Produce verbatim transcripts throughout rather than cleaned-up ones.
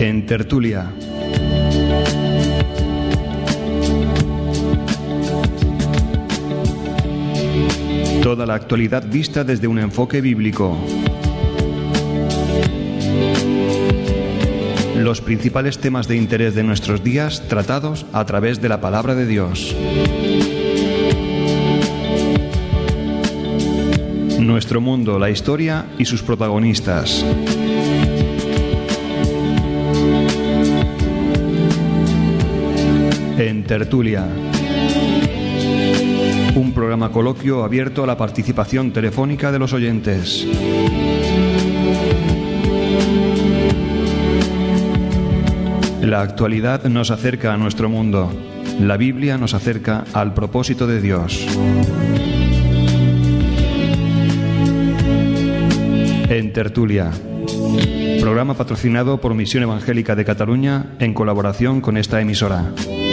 En Tertulia. Toda la actualidad vista desde un enfoque bíblico. Los principales temas de interés de nuestros días tratados a través de la palabra de Dios. Nuestro mundo, la historia y sus protagonistas. En Tertulia. Un programa coloquio abierto a la participación telefónica de los oyentes. La actualidad nos acerca a nuestro mundo. La Biblia nos acerca al propósito de Dios. En Tertulia. Programa patrocinado por Misión Evangélica de Cataluña en colaboración con esta emisora.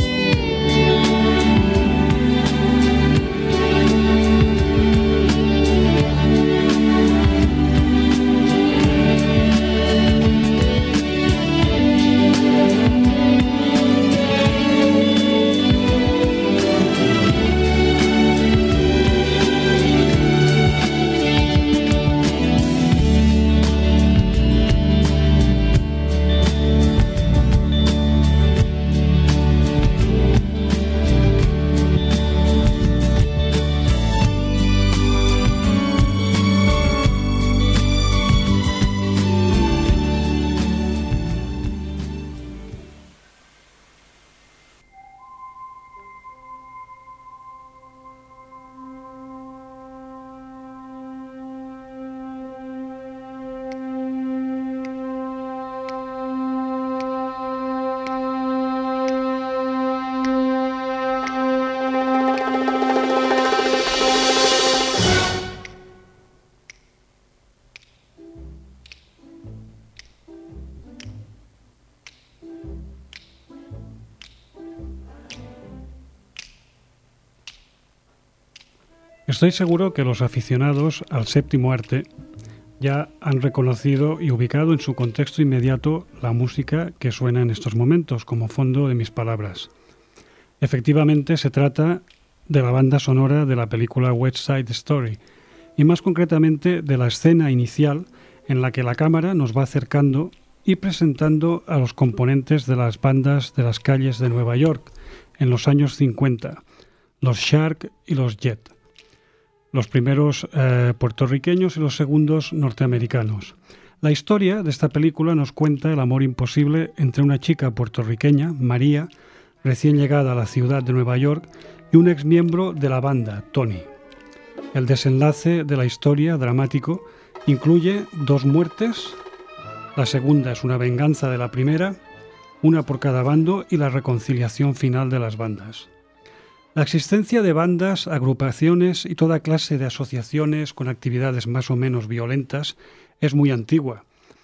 Estoy seguro que los aficionados al séptimo arte ya han reconocido y ubicado en su contexto inmediato la música que suena en estos momentos como fondo de mis palabras. Efectivamente, se trata de la banda sonora de la película West Side Story y más concretamente de la escena inicial en la que la cámara nos va acercando y presentando a los componentes de las bandas de las calles de Nueva York en los años cincuenta, los Shark y los Jet. Los primeros eh, puertorriqueños y los segundos norteamericanos. La historia de esta película nos cuenta el amor imposible entre una chica puertorriqueña, María, recién llegada a la ciudad de Nueva York, y un exmiembro de la banda, Tony. El desenlace de la historia, dramático, incluye dos muertes, la segunda es una venganza de la primera, una por cada bando y la reconciliación final de las bandas. La existencia de bandas, agrupaciones y toda clase de asociaciones con actividades más o menos violentas es muy antigua.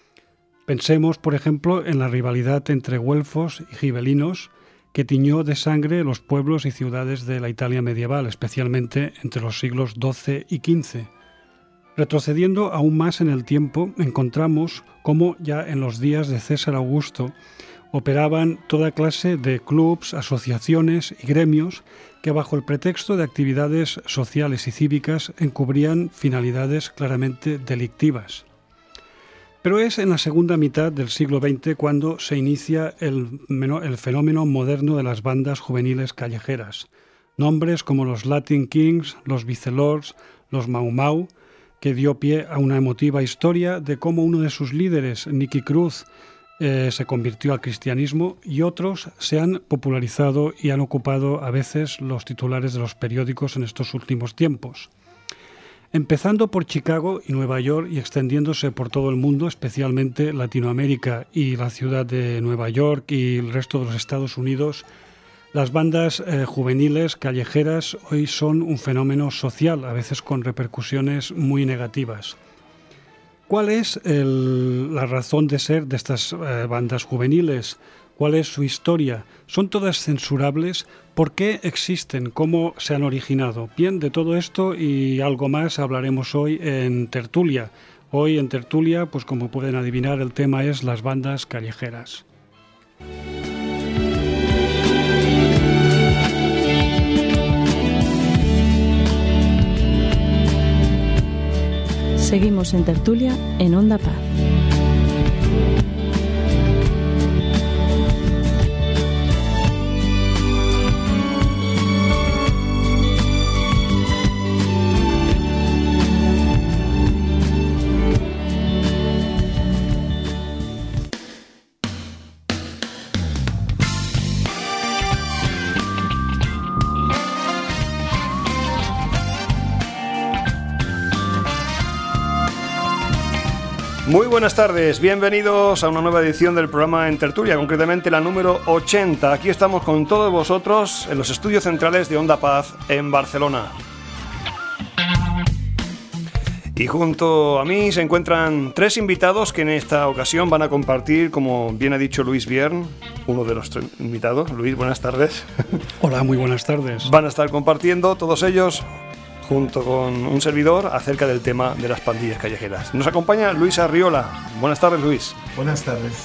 Pensemos, por ejemplo, en la rivalidad entre güelfos y gibelinos que tiñó de sangre los pueblos y ciudades de la Italia medieval, especialmente entre los siglos doce y quince. Retrocediendo aún más en el tiempo, encontramos cómo ya en los días de César Augusto operaban toda clase de clubs, asociaciones y gremios que bajo el pretexto de actividades sociales y cívicas encubrían finalidades claramente delictivas. Pero es en la segunda mitad del siglo veinte cuando se inicia el, el fenómeno moderno de las bandas juveniles callejeras. Nombres como los Latin Kings, los Vicelords, los Mau Mau, que dio pie a una emotiva historia de cómo uno de sus líderes, Nicky Cruz, Eh, se convirtió al cristianismo y otros se han popularizado y han ocupado a veces los titulares de los periódicos en estos últimos tiempos. Empezando por Chicago y Nueva York y extendiéndose por todo el mundo, especialmente Latinoamérica y la ciudad de Nueva York y el resto de los Estados Unidos, las bandas eh, juveniles callejeras hoy son un fenómeno social, a veces con repercusiones muy negativas. ¿Cuál es el, la razón de ser de estas eh, bandas juveniles? ¿Cuál es su historia? ¿Son todas censurables? ¿Por qué existen? ¿Cómo se han originado? Bien, de todo esto y algo más hablaremos hoy en Tertulia. Hoy en Tertulia, pues como pueden adivinar, el tema es las bandas callejeras. Seguimos en tertulia en Onda Paz. Muy buenas tardes, bienvenidos a una nueva edición del programa En Tertulia, concretamente la número ochenta. Aquí estamos con todos vosotros en los estudios centrales de Onda Paz en Barcelona. Y junto a mí se encuentran tres invitados que en esta ocasión van a compartir, como bien ha dicho Luis Biern, uno de los tres invitados. Luis, buenas tardes. Hola, muy buenas tardes. Van a estar compartiendo todos ellos, junto con un servidor, acerca del tema de las pandillas callejeras. Nos acompaña Luis Arriola. Buenas tardes, Luis. Buenas tardes.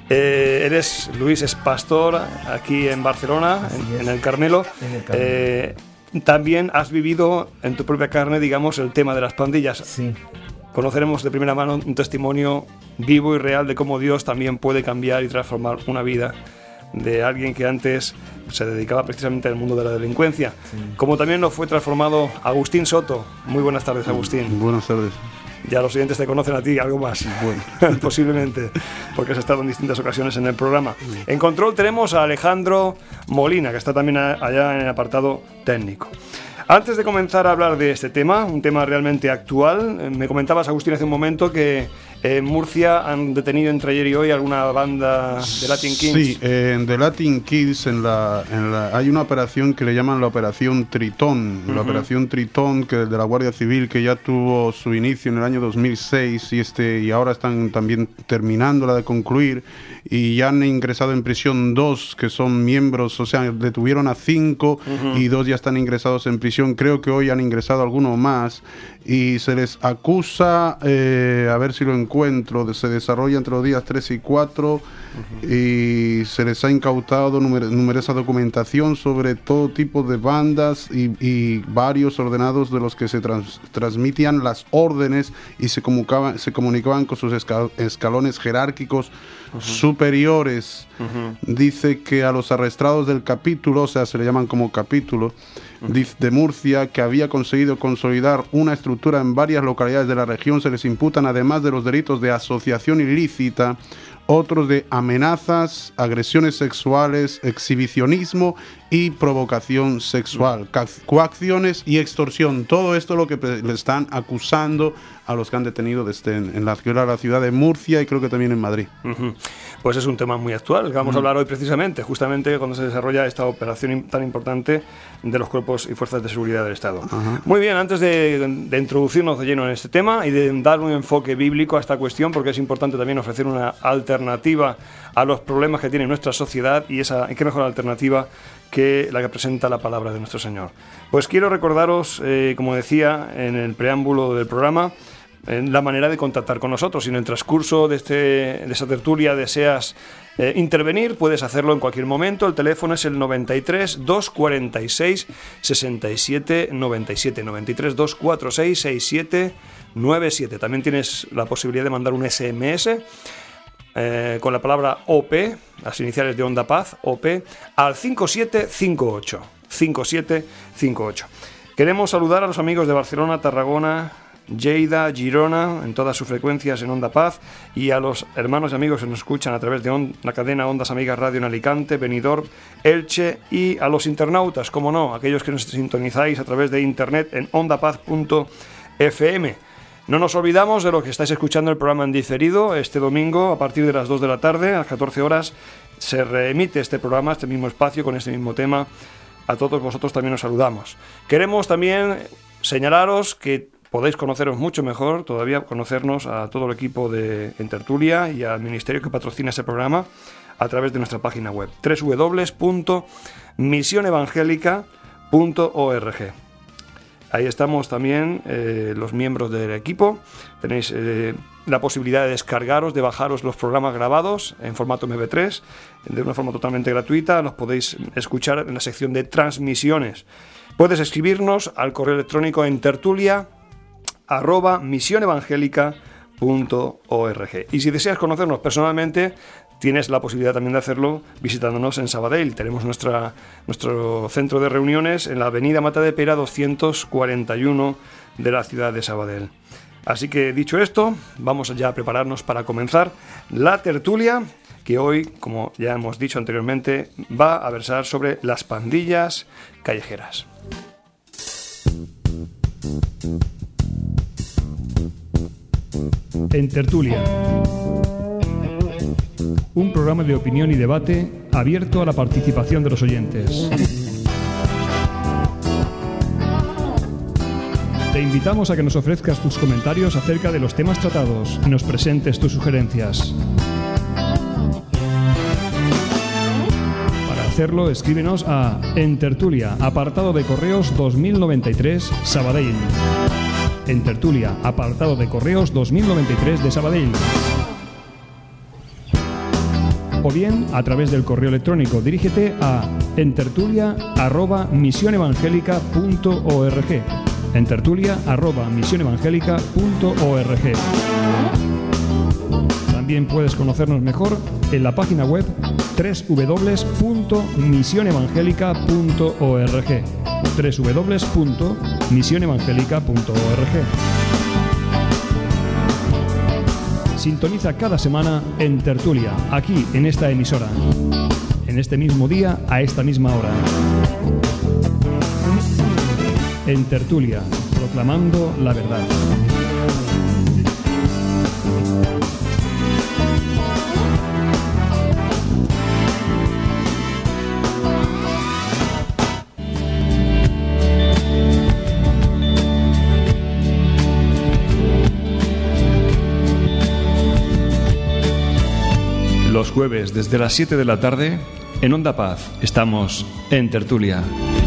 Eh, eres, Luis, es pastor aquí en Barcelona, en, en el Carmelo. En el Carmelo. Eh, también has vivido en tu propia carne, digamos, el tema de las pandillas. Sí. Conoceremos de primera mano un testimonio vivo y real de cómo Dios también puede cambiar y transformar una vida de alguien que antes se dedicaba precisamente al mundo de la delincuencia. Sí. Como también lo fue transformado Agustín Soto. Muy buenas tardes, Agustín. Buenas tardes. Ya los oyentes te conocen a ti, algo más. Bueno. Posiblemente, porque has estado en distintas ocasiones en el programa. En control tenemos a Alejandro Molina, que está también allá en el apartado técnico. Antes de comenzar a hablar de este tema, un tema realmente actual, me comentabas, Agustín, hace un momento que en Murcia han detenido entre ayer y hoy alguna banda de Latin Kings. Sí, eh, en The Latin Kings en la, en la, hay una operación que le llaman la Operación Tritón. Uh-huh. La Operación Tritón, que de la Guardia Civil, que ya tuvo su inicio en el año dos mil seis y, este, y ahora están también terminándola de concluir, y ya han ingresado en prisión dos que son miembros, o sea, detuvieron a cinco uh-huh. y dos ya están ingresados en prisión. Creo que hoy han ingresado alguno más y se les acusa, eh, a ver si lo encuentro, se desarrolla entre los días tres y cuatro uh-huh. y se les ha incautado numer- numerosa documentación sobre todo tipo de bandas y, y varios ordenados de los que se trans- transmitían las órdenes y se comunicaban, se comunicaban con sus escal- escalones jerárquicos uh-huh. superiores. Uh-huh. Dice que a los arrestados del capítulo, o sea, se le llaman como capítulo, de Murcia, que había conseguido consolidar una estructura en varias localidades de la región, se les imputan, además de los delitos de asociación ilícita, otros de amenazas, agresiones sexuales, exhibicionismo y provocación sexual, coacciones y extorsión. Todo esto es lo que le están acusando a los que han detenido desde en, en la, la ciudad de Murcia y creo que también en Madrid. Uh-huh. Pues es un tema muy actual, que vamos uh-huh. a hablar hoy precisamente, justamente cuando se desarrolla esta operación tan importante de los cuerpos y fuerzas de seguridad del Estado. Uh-huh. Muy bien, antes de, de introducirnos de lleno en este tema y de dar un enfoque bíblico a esta cuestión, porque es importante también ofrecer una alternativa a los problemas que tiene nuestra sociedad, y esa, ¿qué mejor alternativa que la que presenta la palabra de nuestro Señor? Pues quiero recordaros, eh, como decía en el preámbulo del programa, en la manera de contactar con nosotros. Si en el transcurso de, este, de esta tertulia deseas eh, intervenir, puedes hacerlo en cualquier momento. El teléfono es el noventa y tres, doscientos cuarenta y seis, sesenta y siete noventa y siete, noventa y tres, doscientos cuarenta y seis, sesenta y siete noventa y siete. También tienes la posibilidad de mandar un ese eme ese eh, con la palabra O P, las iniciales de Onda Paz, O P, al cinco siete cinco ocho, cinco siete cinco ocho. Queremos saludar a los amigos de Barcelona, Tarragona, Lleida, Girona, en todas sus frecuencias en Onda Paz, y a los hermanos y amigos que nos escuchan a través de on- la cadena Ondas Amigas Radio en Alicante, Benidorm, Elche, y a los internautas, como no, aquellos que nos sintonizáis a través de internet en ondapaz punto efe eme. No nos olvidamos de lo que estáis escuchando el programa en diferido. Este domingo, a partir de las dos de la tarde, a las catorce horas, se reemite este programa, este mismo espacio, con este mismo tema. A todos vosotros también os saludamos. Queremos también señalaros que podéis conoceros mucho mejor, todavía conocernos a todo el equipo de En Tertulia y al ministerio que patrocina ese programa a través de nuestra página web, doble u doble u doble u punto misión evangélica punto org. Ahí estamos también eh, los miembros del equipo. Tenéis eh, la posibilidad de descargaros, de bajaros los programas grabados en formato eme pe tres de una forma totalmente gratuita. Los podéis escuchar en la sección de transmisiones. Puedes escribirnos al correo electrónico en tertulia arroba misión evangélica punto org. Y si deseas conocernos personalmente, tienes la posibilidad también de hacerlo visitándonos en Sabadell. Tenemos nuestra, nuestro centro de reuniones en la avenida Matadepera doscientos cuarenta y uno de la ciudad de Sabadell. Así que, dicho esto, vamos ya a prepararnos para comenzar la tertulia, que hoy, como ya hemos dicho anteriormente, va a versar sobre las pandillas callejeras. En Tertulia, un programa de opinión y debate abierto a la participación de los oyentes. Te invitamos a que nos ofrezcas tus comentarios acerca de los temas tratados y nos presentes tus sugerencias. Para hacerlo, escríbenos a En Tertulia, apartado de correos dos mil noventa y tres, Sabadell. En Tertulia, apartado de correos dos mil noventa y tres de Sabadell. O bien, a través del correo electrónico, dirígete a entertulia arroba misión evangélica punto org. entertulia arroba misión evangélica punto org. También puedes conocernos mejor en la página web doble u doble u doble u punto misión evangélica punto org. doble u doble u doble u punto misión evangélica punto org. Sintoniza cada semana En Tertulia, aquí en esta emisora, en este mismo día, a esta misma hora. En Tertulia, proclamando la verdad. Los jueves desde las siete de la tarde, en Onda Paz, estamos En Tertulia.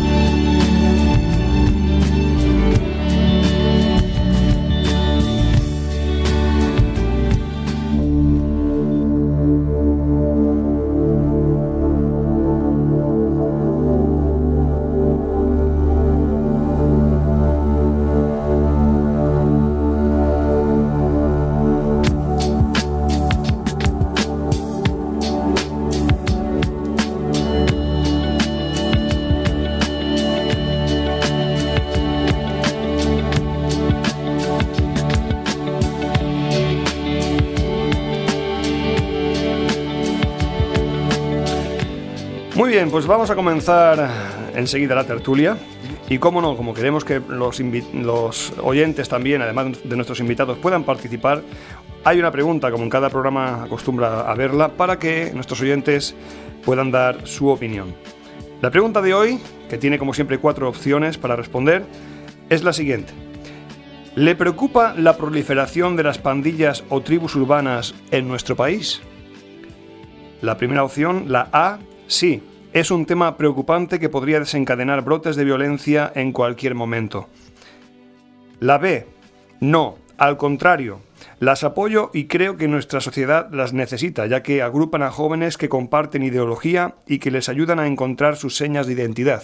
Muy bien, pues vamos a comenzar enseguida la tertulia. Y cómo no, como queremos que los, invi- los oyentes también, además de nuestros invitados, puedan participar, hay una pregunta, como en cada programa acostumbra a verla, para que nuestros oyentes puedan dar su opinión. La pregunta de hoy, que tiene como siempre cuatro opciones para responder, es la siguiente. ¿Le preocupa la proliferación de las pandillas o tribus urbanas en nuestro país? La primera opción, la A, sí. Es un tema preocupante que podría desencadenar brotes de violencia en cualquier momento. La B, no, al contrario, las apoyo y creo que nuestra sociedad las necesita, ya que agrupan a jóvenes que comparten ideología y que les ayudan a encontrar sus señas de identidad.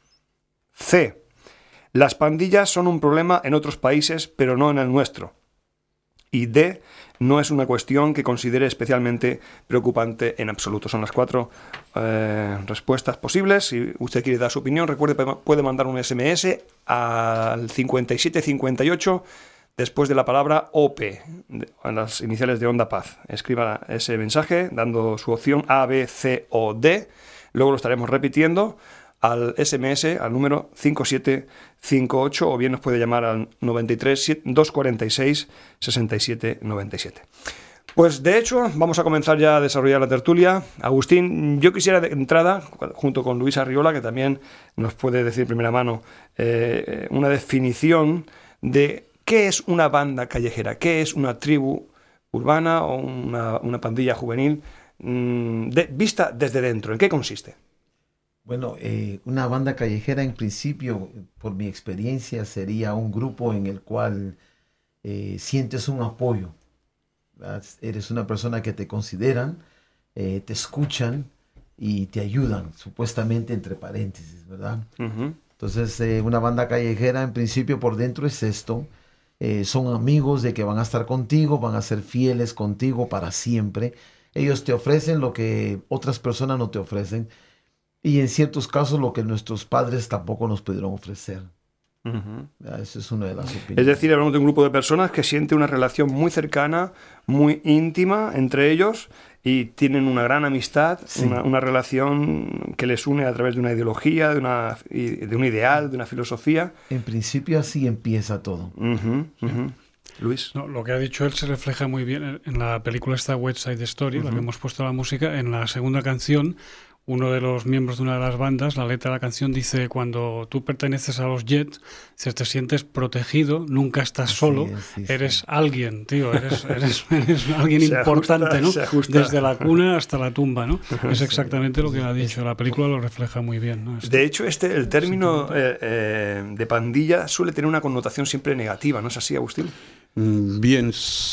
C, las pandillas son un problema en otros países, pero no en el nuestro. Y D, no es una cuestión que considere especialmente preocupante en absoluto. Son las cuatro eh, respuestas posibles. Si usted quiere dar su opinión, recuerde, puede mandar un ese eme ese al cincuenta y siete cincuenta y ocho después de la palabra O P, en las iniciales de Onda Paz. Escriba ese mensaje dando su opción A, B, C o D. Luego lo estaremos repitiendo al ese eme ese, al número cinco siete cinco ocho, o bien nos puede llamar al noventa y tres, doscientos cuarenta y seis, sesenta y siete noventa y siete. Pues de hecho, vamos a comenzar ya a desarrollar la tertulia. Agustín, yo quisiera de entrada, junto con Luis Arriola, que también nos puede decir de primera mano, eh, una definición de qué es una banda callejera, qué es una tribu urbana o una, una pandilla juvenil, mmm, de, vista desde dentro. ¿En qué consiste? Bueno, eh, una banda callejera en principio, por mi experiencia, sería un grupo en el cual eh, sientes un apoyo, ¿verdad? Eres una persona que te consideran, eh, te escuchan y te ayudan, supuestamente entre paréntesis, ¿verdad? Uh-huh. Entonces, eh, una banda callejera en principio por dentro es esto. Eh, son amigos de que van a estar contigo, van a ser fieles contigo para siempre. Ellos te ofrecen lo que otras personas no te ofrecen. Y en ciertos casos lo que nuestros padres tampoco nos pudieron ofrecer. Uh-huh. Esa es una de las opiniones. Es decir, hablamos de un grupo de personas que siente una relación muy cercana, muy íntima entre ellos y tienen una gran amistad, Sí. una, una relación que les une a través de una ideología, de, una, de un ideal, de una filosofía. En principio así empieza todo. Uh-huh, uh-huh. Luis. No, lo que ha dicho él se refleja muy bien en la película esta West Side Story, uh-huh. la que hemos puesto la música. En la segunda canción, uno de los miembros de una de las bandas, la letra de la canción dice: cuando tú perteneces a los Jets, si te sientes protegido, nunca estás Así solo, es, sí, eres sí. alguien, tío, eres, eres, eres alguien Se importante, ajusta, ¿no? se ajusta. Desde la cuna hasta la tumba, ¿no? Es exactamente lo que ha dicho, la película lo refleja muy bien, ¿no? Esto. De hecho, este, el término eh, eh, de pandilla suele tener una connotación siempre negativa, ¿no es así, Agustín? Bien,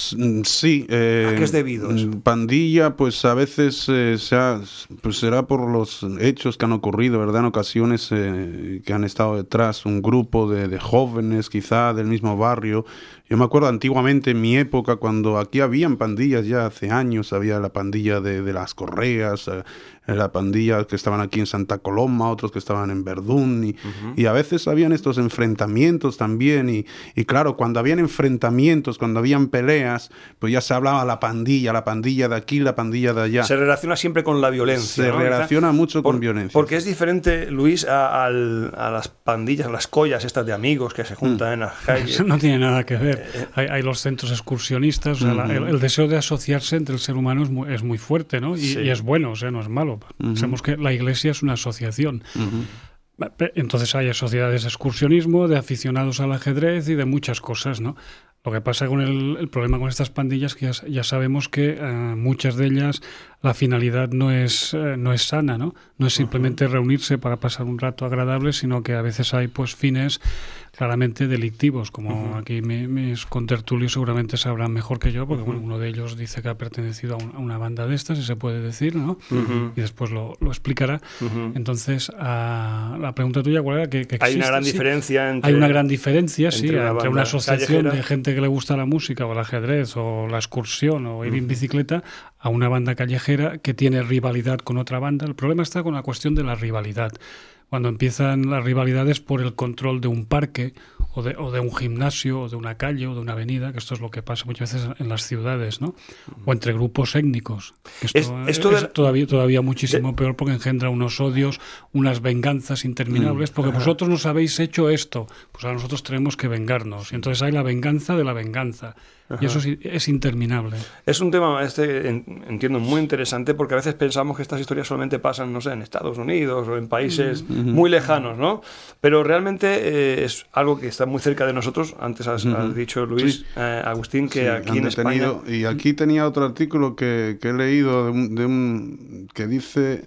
sí. Eh, ¿A qué es debido eso? Pandilla, pues a veces eh, se ha, pues será por los hechos que han ocurrido, ¿verdad? En ocasiones eh, que han estado detrás un grupo de, de jóvenes, quizá del mismo barrio. Yo me acuerdo antiguamente, en mi época, cuando aquí habían pandillas, ya hace años, había la pandilla de, de las Correas, eh, la pandilla que estaban aquí en Santa Coloma, otros que estaban en Verdún, y, uh-huh. y a veces habían estos enfrentamientos también, y, y claro, cuando habían enfrentamientos, cuando habían peleas, pues ya se hablaba la pandilla, la pandilla de aquí, la pandilla de allá. Se relaciona siempre con la violencia. Se ¿no? relaciona mucho Por, con violencia. Porque es diferente, Luis, a, a, a las pandillas, a las collas estas de amigos que se juntan mm. en las calles. Eso no tiene nada que ver. Hay, hay los centros excursionistas, o sea, uh-huh. la, el, el deseo de asociarse entre el ser humano es muy, es muy fuerte, ¿no? Y, sí. y es bueno, o sea, no es malo. Uh-huh. Sabemos que la Iglesia es una asociación. Uh-huh. Entonces hay sociedades de excursionismo, de aficionados al ajedrez y de muchas cosas, ¿no? Lo que pasa con el, el problema con estas pandillas que ya, ya sabemos que uh, muchas de ellas la finalidad no es uh, no es sana, ¿no? No es simplemente uh-huh. reunirse para pasar un rato agradable, sino que a veces hay pues fines claramente delictivos, como uh-huh. aquí mi, mis contertulios seguramente sabrán mejor que yo, porque uh-huh. bueno, uno de ellos dice que ha pertenecido a, un, a una banda de estas, si se puede decir, ¿no? Uh-huh. Y después lo, lo explicará. Uh-huh. Entonces, uh, la pregunta tuya, ¿cuál era? Que, que existe, hay una gran sí. diferencia entre... Hay una gran diferencia, sí, entre, entre una asociación callejera. de gente que le gusta la música o el ajedrez o la excursión o ir uh-huh. en bicicleta a una banda callejera que tiene rivalidad con otra banda. El problema está con la cuestión de la rivalidad. Cuando empiezan las rivalidades por el control de un parque o de, o de un gimnasio o de una calle o de una avenida, que esto es lo que pasa muchas veces en las ciudades, ¿no? O entre grupos étnicos. Esto es, esto es de... todavía, todavía muchísimo de... peor porque engendra unos odios, unas venganzas interminables, porque Ajá. vosotros nos habéis hecho esto, pues ahora nosotros tenemos que vengarnos. Y entonces hay la venganza de la venganza. Ajá. Y eso es, es interminable. Es un tema, este entiendo, muy interesante, porque a veces pensamos que estas historias solamente pasan, no sé, en Estados Unidos o en países uh-huh. muy lejanos, ¿no? Pero realmente eh, es algo que está muy cerca de nosotros. Antes has, uh-huh. has dicho, Luis, sí. eh, Agustín, que sí, aquí en España... Y aquí tenía otro artículo que, que he leído de un, de un que dice...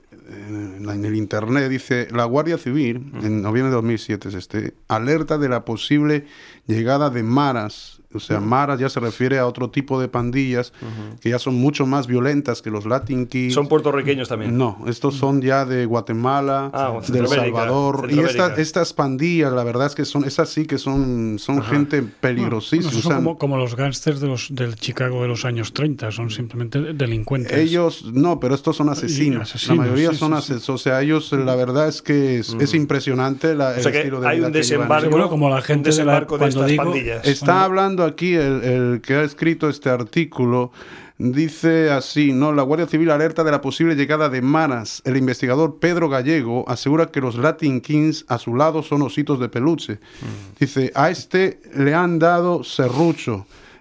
en el internet, dice: la Guardia Civil, uh-huh. en noviembre de dos mil siete es este, alerta de la posible llegada de maras. O sea, uh-huh. maras ya se refiere a otro tipo de pandillas uh-huh. que ya son mucho más violentas que los Latin Kids. ¿Son puertorriqueños también? No, estos son ya de Guatemala, ah, de El Salvador. Y esta, estas pandillas, la verdad es que son, esas sí que son, son gente peligrosísima. Bueno, son como, como los gángsters de los, del Chicago de los años treinta, son simplemente delincuentes. Ellos, no, pero estos son asesinos. asesinos la mayoría sí, son sí, asesinos. Sí. O sea, ellos, la verdad es que es, uh-huh. es impresionante la, el o sea estilo de hay vida un que desembarco, bueno, como la gente de, la, de estas digo, pandillas. Está bueno. hablando aquí el, el que ha escrito este artículo. Dice así, ¿no? La Guardia Civil alerta de la posible llegada de maras. El investigador Pedro Gallego asegura que los Latin Kings a su lado son ositos de peluche. Mm. Dice, a este le han dado serrucho.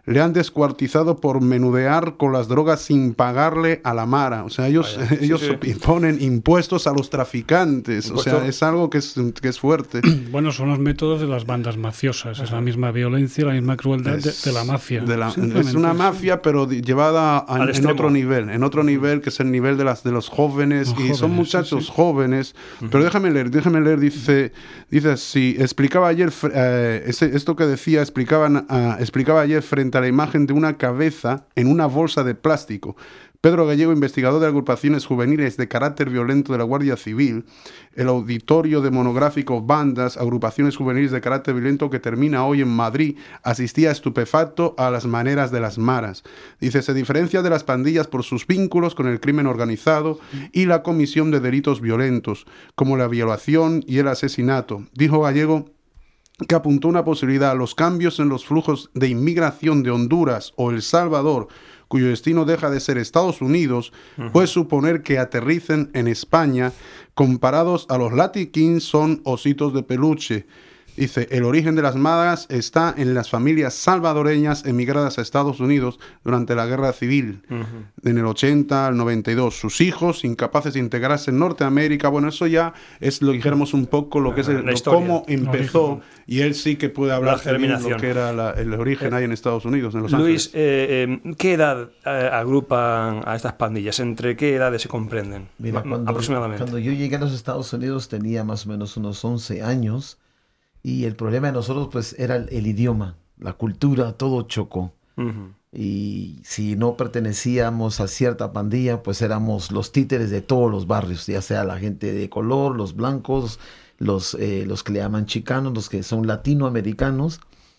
le han descuartizado por menudear con las drogas sin pagarle a la mara. O sea, ellos, Vaya, ellos sí, sí. imponen impuestos a los traficantes. Impuesto. O sea, es algo que es, que es fuerte. Bueno, son los métodos de las bandas mafiosas. Es la misma violencia, la misma crueldad de, de la mafia. De la- Simplemente, es una sí. mafia, pero di- llevada a- Al en extremo. otro nivel, en otro nivel que es el nivel de las de los jóvenes, Los y son jóvenes, muchachos sí, sí. jóvenes. Pero déjame leer, déjame leer. Dice, dice así. Explicaba ayer fr- eh, ese- esto que decía, explicaban, ah, explicaba ayer frente a la imagen de una cabeza en una bolsa de plástico. Pedro Gallego, investigador de agrupaciones juveniles de carácter violento de la Guardia Civil, el auditorio de monográfico Bandas, agrupaciones juveniles de carácter violento que termina hoy en Madrid, asistía estupefacto a las maneras de las maras. Dice, se diferencia de las pandillas por sus vínculos con el crimen organizado y la comisión de delitos violentos, como la violación y el asesinato. Dijo Gallego que apuntó una posibilidad a los cambios en los flujos de inmigración de Honduras o El Salvador, cuyo destino deja de ser Estados Unidos, uh-huh. puede suponer que aterricen en España, comparados a los Latin Kings son ositos de peluche. Dice, el origen de las maras está en las familias salvadoreñas emigradas a Estados Unidos durante la Guerra Civil, uh-huh. en el ochenta al noventa y dos. Sus hijos, incapaces de integrarse en Norteamérica. Bueno, eso ya es lo que dijéramos un poco lo que es el, lo, cómo empezó, y él sí que puede hablar de lo que era la, el origen eh, ahí en Estados Unidos, en Los Luis, Ángeles. Eh, eh, ¿qué edad eh, agrupan a estas pandillas? ¿Entre qué edades se comprenden? Mira, cuando, aproximadamente. Cuando yo llegué a los Estados Unidos tenía más o menos unos once años. Y el problema de nosotros, pues, era el, el idioma, la cultura, todo chocó. Uh-huh. Y si no pertenecíamos a cierta pandilla, pues éramos los títeres de todos los barrios, ya sea la gente de color, los blancos, los, eh, los que le llaman chicanos, los que son latinoamericanos.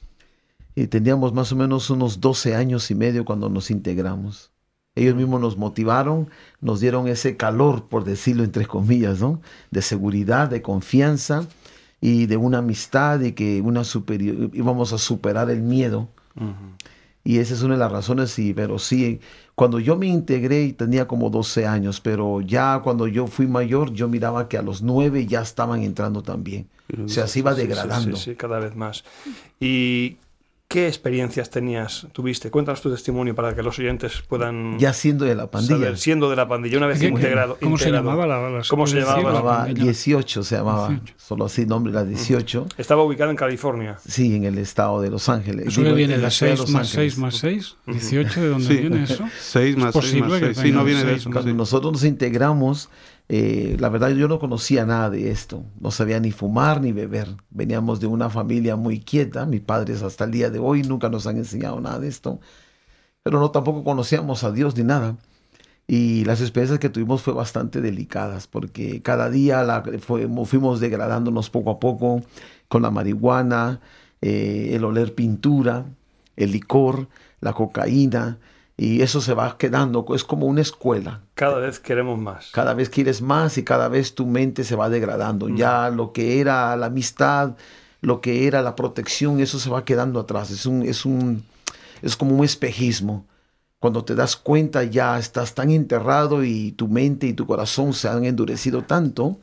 Y teníamos más o menos unos doce años y medio cuando nos integramos. Ellos mismos nos motivaron, nos dieron ese calor, por decirlo entre comillas, ¿no? De seguridad, de confianza y de una amistad, y que una superior, íbamos a superar el miedo. Uh-huh. Y esa es una de las razones, y, pero sí, cuando yo me integré tenía como doce años, pero ya cuando yo fui mayor, yo miraba que a los nueve ya estaban entrando también. O sea, se iba degradando. Sí, sí, sí, cada vez más. ¿Y qué experiencias tenías, tuviste? Cuéntanos tu testimonio para que los oyentes puedan... Ya siendo de la pandilla. Saber, siendo de la pandilla, una vez ¿Qué, integrado. ¿Cómo integrado. se llamaba la, la ¿Cómo se llamaba? Se llamaba dieciocho, se llamaba. dieciocho. Solo así nombre, la dieciocho. Estaba ubicada en California. Sí, en el estado de Los Ángeles. ¿Eso Digo, que viene en de la ciudad seis Los más Ángeles. seis más seis? ¿dieciocho? ¿De dónde Sí. viene eso? seis más seis más seis. Sí, no viene de eso. Cuando sí. nosotros nos integramos, eh, la verdad yo no conocía nada de esto. No sabía ni fumar ni beber. Veníamos de una familia muy quieta. Mis padres hasta el día de hoy nunca nos han enseñado nada de esto. Pero no tampoco conocíamos a Dios ni nada. Y las experiencias que tuvimos fue bastante delicadas, porque cada día la, fue, fuimos degradándonos poco a poco con la marihuana, eh, el oler pintura, el licor, la cocaína, y eso se va quedando, es como una escuela. Cada vez queremos más. Cada vez quieres más y cada vez tu mente se va degradando. Mm. Ya lo que era la amistad, lo que era la protección, eso se va quedando atrás. Es, un, es, un, es como un espejismo. Cuando te das cuenta ya estás tan enterrado y tu mente y tu corazón se han endurecido tanto uh-huh.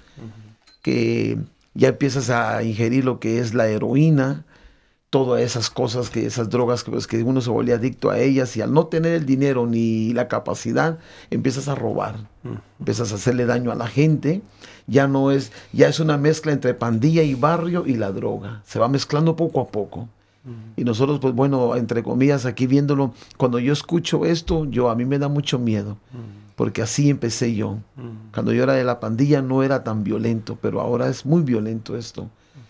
que ya empiezas a ingerir lo que es la heroína, todas esas cosas, que esas drogas que, pues, que uno se volvía adicto a ellas, y al no tener el dinero ni la capacidad, empiezas a robar, uh-huh. empiezas a hacerle daño a la gente. Ya no es, ya es una mezcla entre pandilla y barrio y la droga. Se va mezclando poco a poco. Y nosotros, pues bueno, entre comillas, aquí viéndolo, cuando yo escucho esto, yo a mí me da mucho miedo, porque así empecé yo. Cuando yo era de la pandilla no era tan violento, pero ahora es muy violento esto.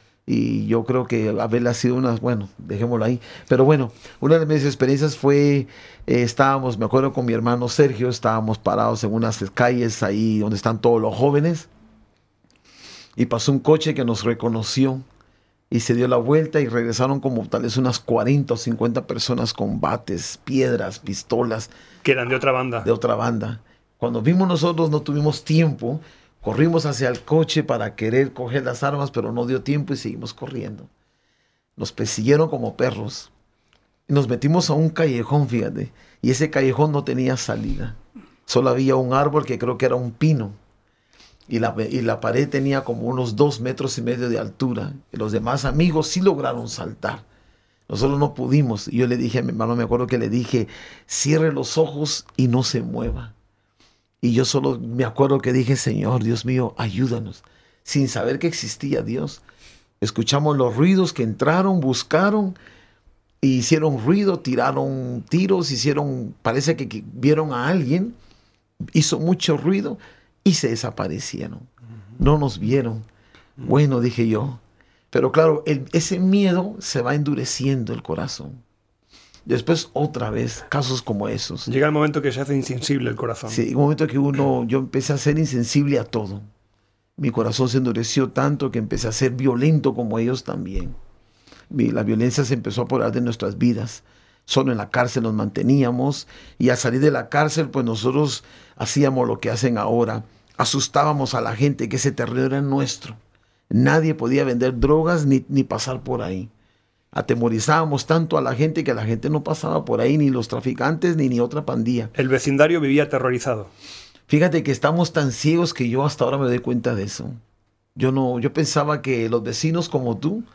Y yo creo que haberla sido una, bueno, dejémoslo ahí. Pero bueno, una de mis experiencias fue, eh, estábamos, me acuerdo con mi hermano Sergio, estábamos parados en unas calles ahí donde están todos los jóvenes, y pasó un coche que nos reconoció. Y se dio la vuelta y regresaron como tal vez unas cuarenta o cincuenta personas con bates, piedras, pistolas. Que eran de otra banda. De otra banda. Cuando vimos nosotros no tuvimos tiempo, corrimos hacia el coche para querer coger las armas, pero no dio tiempo y seguimos corriendo. Nos persiguieron como perros. Y nos metimos a un callejón, fíjate. Y ese callejón no tenía salida. Solo había un árbol que creo que era un pino. Y la, y la pared tenía como unos dos metros y medio de altura. Y los demás amigos sí lograron saltar. Nosotros no pudimos. Y yo le dije a mi hermano, me acuerdo que le dije, cierre los ojos y no se mueva. Y yo solo me acuerdo que dije, Señor, Dios mío, ayúdanos. Sin saber que existía Dios. Escuchamos los ruidos que entraron, buscaron, e hicieron ruido, tiraron tiros, hicieron, parece que, que vieron a alguien, hizo mucho ruido y se desaparecieron. No nos vieron. Bueno, dije yo. Pero claro, el, ese miedo se va endureciendo el corazón. Después, otra vez, casos como esos. Llega el momento que se hace insensible el corazón. Sí, un momento que uno, yo empecé a ser insensible a todo. Mi corazón se endureció tanto que empecé a ser violento como ellos también. Mi, la violencia se empezó a apoderar de nuestras vidas. Solo en la cárcel nos manteníamos y al salir de la cárcel, pues nosotros hacíamos lo que hacen ahora. Asustábamos a la gente, que ese terreno era nuestro. Nadie podía vender drogas ni, ni pasar por ahí. Atemorizábamos tanto a la gente que la gente no pasaba por ahí, ni los traficantes, ni, ni otra pandilla. El vecindario vivía aterrorizado. Fíjate que estamos tan ciegos que yo hasta ahora me doy cuenta de eso. Yo no, yo pensaba que los vecinos como tú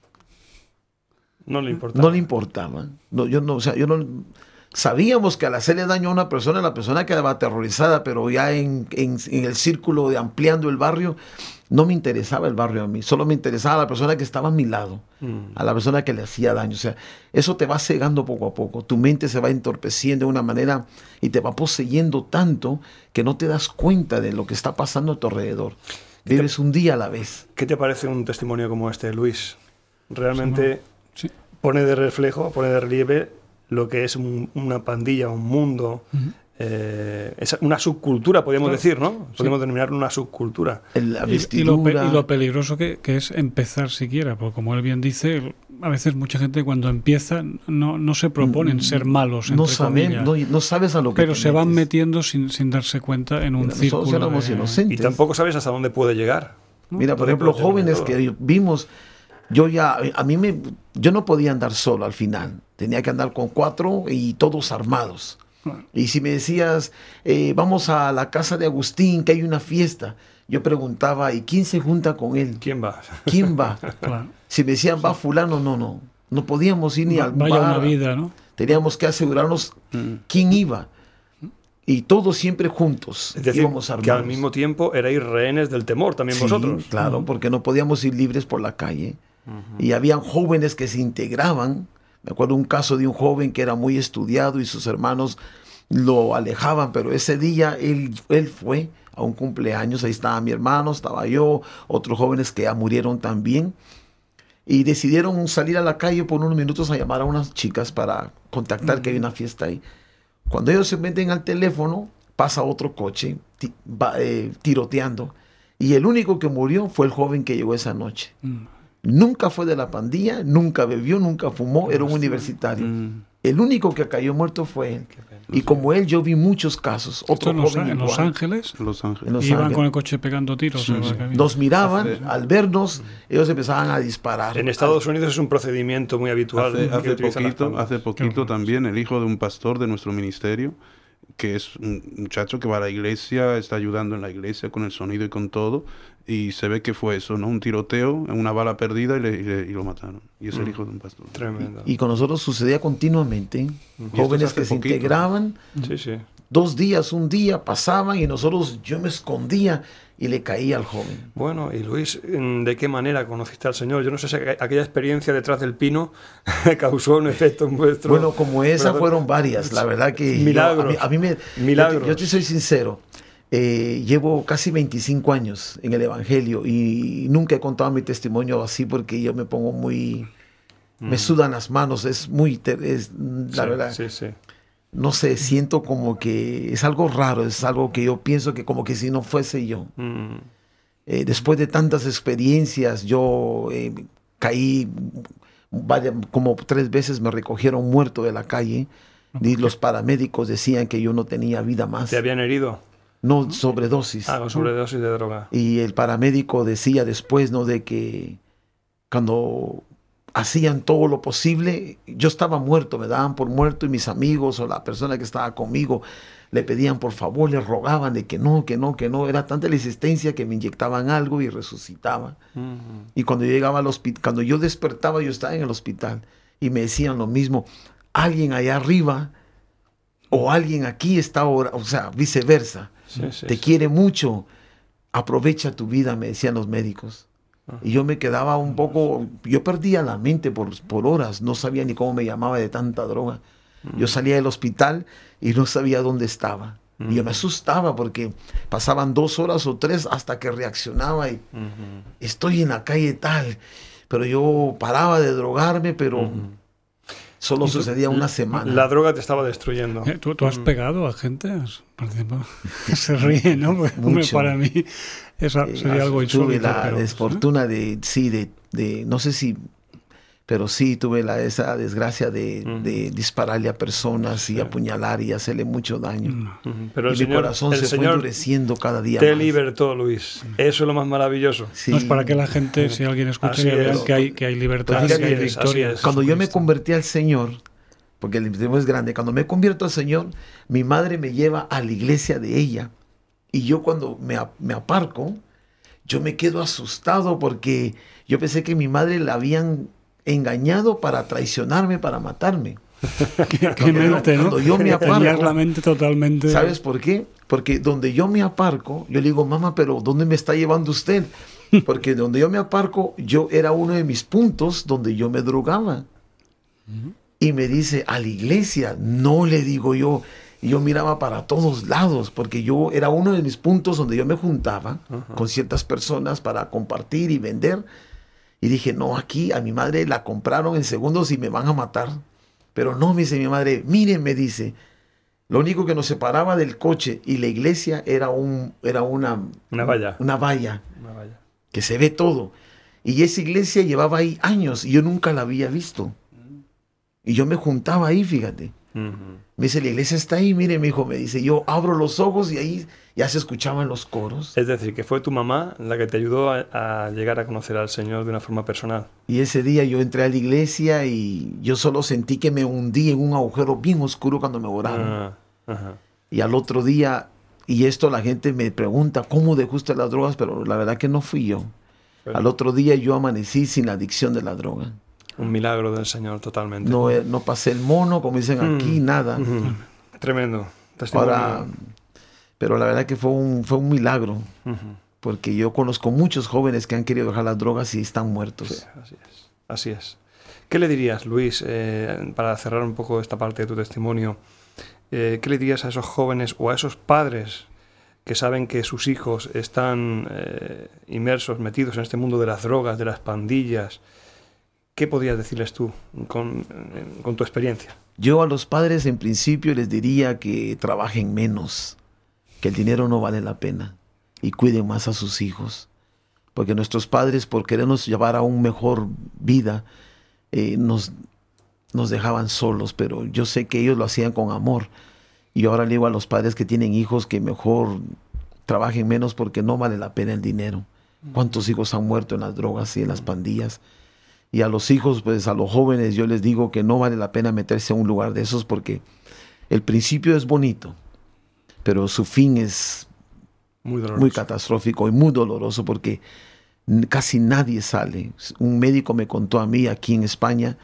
no le importaba. No le importaba. No, yo no, o sea, yo no sabíamos que al hacerle daño a una persona, la persona quedaba aterrorizada, pero ya en, en, en el círculo de ampliando el barrio, no me interesaba el barrio a mí, solo me interesaba la persona que estaba a mi lado, mm. a la persona que le hacía daño. O sea, eso te va cegando poco a poco, tu mente se va entorpeciendo de una manera y te va poseyendo tanto que no te das cuenta de lo que está pasando a tu alrededor. Vives un día a la vez. ¿Qué te parece un testimonio como este, Luis? Realmente sí. pone de reflejo, pone de relieve lo que es un, una pandilla, un mundo, uh-huh. eh, es una subcultura, podríamos claro. decir, ¿no? Podemos sí. denominarlo una subcultura. La y, y, lo, y lo peligroso que, que es empezar siquiera, porque como él bien dice, a veces mucha gente cuando empieza no, no se proponen ser malos, entre no saben, no, no sabes a lo que pero se van metiendo sin, sin darse cuenta en un Mira, círculo de... inocentes. Y tampoco sabes hasta dónde puede llegar. ¿No? Mira, por ejemplo, jóvenes que vimos... Yo ya, a mí me, yo no podía andar solo al final. Tenía que andar con cuatro y todos armados. Y si me decías, eh, vamos a la casa de Agustín, que hay una fiesta, yo preguntaba, ¿y quién se junta con él? ¿Quién va? ¿Quién va? Claro. Si me decían, va fulano, no, no. No podíamos ir ni Va, al vaya bar. Una vida, ¿no? Teníamos que asegurarnos mm. quién iba. Y todos siempre juntos. Es decir, íbamos armados. Que al mismo tiempo erais rehenes del temor también sí, vosotros. Claro, uh-huh. porque no podíamos ir libres por la calle. Uh-huh. Y habían jóvenes que se integraban. Me acuerdo un caso de un joven que era muy estudiado y sus hermanos lo alejaban, pero ese día él, él fue a un cumpleaños. Ahí estaba mi hermano, estaba yo, otros jóvenes que ya murieron también. Y decidieron salir a la calle por unos minutos a llamar a unas chicas para contactar uh-huh. que hay una fiesta ahí. Cuando ellos se meten al teléfono, pasa otro coche ti, va, eh, tiroteando. Y el único que murió fue el joven que llegó esa noche. Mm. Nunca fue de la pandilla, nunca bebió, nunca fumó, era un universitario. Mm. El único que cayó muerto fue él. Y como él, yo vi muchos casos. Otro en, joven los, en Los Ángeles. En Los Ángeles. En Los Iban Ángeles. con el coche pegando tiros. Sí, sí. Nos miraban, hace, al vernos, ellos empezaban a disparar. En Estados Unidos es un procedimiento muy habitual. Hace, hace poquito, hace poquito también el hijo de un pastor de nuestro ministerio, que es un muchacho que va a la iglesia, está ayudando en la iglesia con el sonido y con todo, y se ve que fue eso, ¿no? Un tiroteo, una bala perdida y, le, y, le, y lo mataron. Y es mm. el hijo de un pastor. Tremendo. Y, y con nosotros sucedía continuamente. Mm. Jóvenes que se poquito. integraban. Sí, sí. Dos días, un día pasaban y nosotros, yo me escondía y le caía al joven. Bueno, y Luis, ¿de qué manera conociste al Señor? Yo no sé si aquella experiencia detrás del pino causó un efecto en vuestro... Bueno, como esa Pero, fueron varias, la verdad que... Milagros. Yo, a mí, a mí me... Milagros. Yo, yo te soy sincero, eh, llevo casi veinticinco años en el Evangelio y nunca he contado mi testimonio así porque yo me pongo muy... Mm. Me sudan las manos, es muy... Es, la sí, verdad... Sí, sí. No sé, siento como que es algo raro, es algo que yo pienso que como que si no fuese yo. Mm. Eh, después de tantas experiencias, yo eh, caí, vaya, como tres veces me recogieron muerto de la calle y los paramédicos decían que yo no tenía vida más. ¿Te habían herido? No, sobredosis. Ah, sobredosis de droga. Y el paramédico decía después, ¿no?, de que cuando... hacían todo lo posible, yo estaba muerto, me daban por muerto y mis amigos o la persona que estaba conmigo le pedían por favor, le rogaban de que no, que no, que no, era tanta la insistencia que me inyectaban algo y resucitaba. Uh-huh. Y cuando yo llegaba al hospital, cuando yo despertaba yo estaba en el hospital y me decían lo mismo, alguien allá arriba o alguien aquí está ahora, o sea, viceversa, Sí, sí, te sí. quiere mucho, aprovecha tu vida, me decían los médicos. Y yo me quedaba un poco, yo perdía la mente por, por horas, no sabía ni cómo me llamaba de tanta droga. Yo salía del hospital y no sabía dónde estaba. Y yo me asustaba porque pasaban dos horas o tres hasta que reaccionaba y Ujú. estoy en la calle tal. Pero yo paraba de drogarme, pero solo sucedía una semana. La droga te estaba destruyendo. Eh, ¿Tú, tú has pegado a gente? ¿Has participado? Se ríe, ¿no? Porque, hombre, Mucho. para mí eso Eh, sería algo tuve insólito. la pero, desfortuna de, sí, de, de, no sé si, pero sí tuve la, esa desgracia de, Ujú. de dispararle a personas y Sí. apuñalar y hacerle mucho daño. No. Ujú. Pero Y el mi Señor, corazón el se fue Señor endureciendo cada día te más. libertó, Luis. Eso es lo más maravilloso. Sí. No es para que la gente, si alguien escucha, Así que vean es. que hay, que hay libertad, Pues que hay fíjate, victoria. así es. Cuando yo me Jesucristo. convertí al Señor, porque el testimonio es grande, cuando me convierto al Señor, mi madre me lleva a la iglesia de ella. Y yo cuando me, ap- me aparco, yo me quedo asustado porque yo pensé que mi madre la habían engañado para traicionarme, para matarme. Qué, qué Cuando yo- mente, ¿no? cuando yo me Tenías aparco, la mente totalmente... ¿sabes por qué? Porque donde yo me aparco, yo le digo, mamá, pero ¿dónde me está llevando usted? Porque donde yo me aparco, yo era uno de mis puntos donde yo me drogaba. Y me dice, a la iglesia, no, le digo yo. Y yo miraba para todos lados, porque yo era uno de mis puntos donde yo me juntaba con ciertas personas para compartir y vender. Y dije, no, aquí a mi madre la compraron en segundos y me van a matar. Pero no, me dice mi madre, miren, me dice, lo único que nos separaba del coche y la iglesia era, un, era una, Una valla. una valla Una valla. que se ve todo. Y esa iglesia llevaba ahí años y yo nunca la había visto. Y yo me juntaba ahí, fíjate. Ujú. Me dice, la iglesia está ahí, mire, mi hijo, me dice, yo abro los ojos y ahí ya se escuchaban los coros. Es decir, que fue tu mamá la que te ayudó a, a llegar a conocer al Señor de una forma personal. Y ese día yo entré a la iglesia y yo solo sentí que me hundí en un agujero bien oscuro cuando me oraron. Ah, ajá. Y al otro día, y esto la gente me pregunta, ¿cómo dejó usted las drogas? Pero la verdad que no fui yo. Fue Al otro día yo amanecí sin la adicción de la droga. un milagro del Señor totalmente. No, eh, no pasé el mono, como dicen aquí, Mm. nada. Ujú. Tremendo. Testimonio. Ahora, pero la verdad que fue un, fue un milagro, Ujú. porque yo conozco muchos jóvenes que han querido dejar las drogas y están muertos. Sí, así es. Así es. ¿Qué le dirías, Luis, eh, para cerrar un poco esta parte de tu testimonio? Eh, ¿Qué le dirías a esos jóvenes o a esos padres que saben que sus hijos están eh, inmersos, metidos en este mundo de las drogas, de las pandillas? ¿Qué podrías decirles tú con, con tu experiencia? Yo a los padres en principio les diría que trabajen menos, que el dinero no vale la pena y cuiden más a sus hijos. Porque nuestros padres, por querernos llevar a una mejor vida, eh, nos, nos dejaban solos, pero yo sé que ellos lo hacían con amor. Y ahora le digo a los padres que tienen hijos que mejor trabajen menos porque no vale la pena el dinero. ¿Cuántos hijos han muerto en las drogas y en las pandillas? Y a los hijos, pues a los jóvenes, yo les digo que no vale la pena meterse a un lugar de esos porque el principio es bonito, pero su fin es Muy doloroso. muy catastrófico y muy doloroso porque n- casi nadie sale. Un médico me contó a mí aquí en España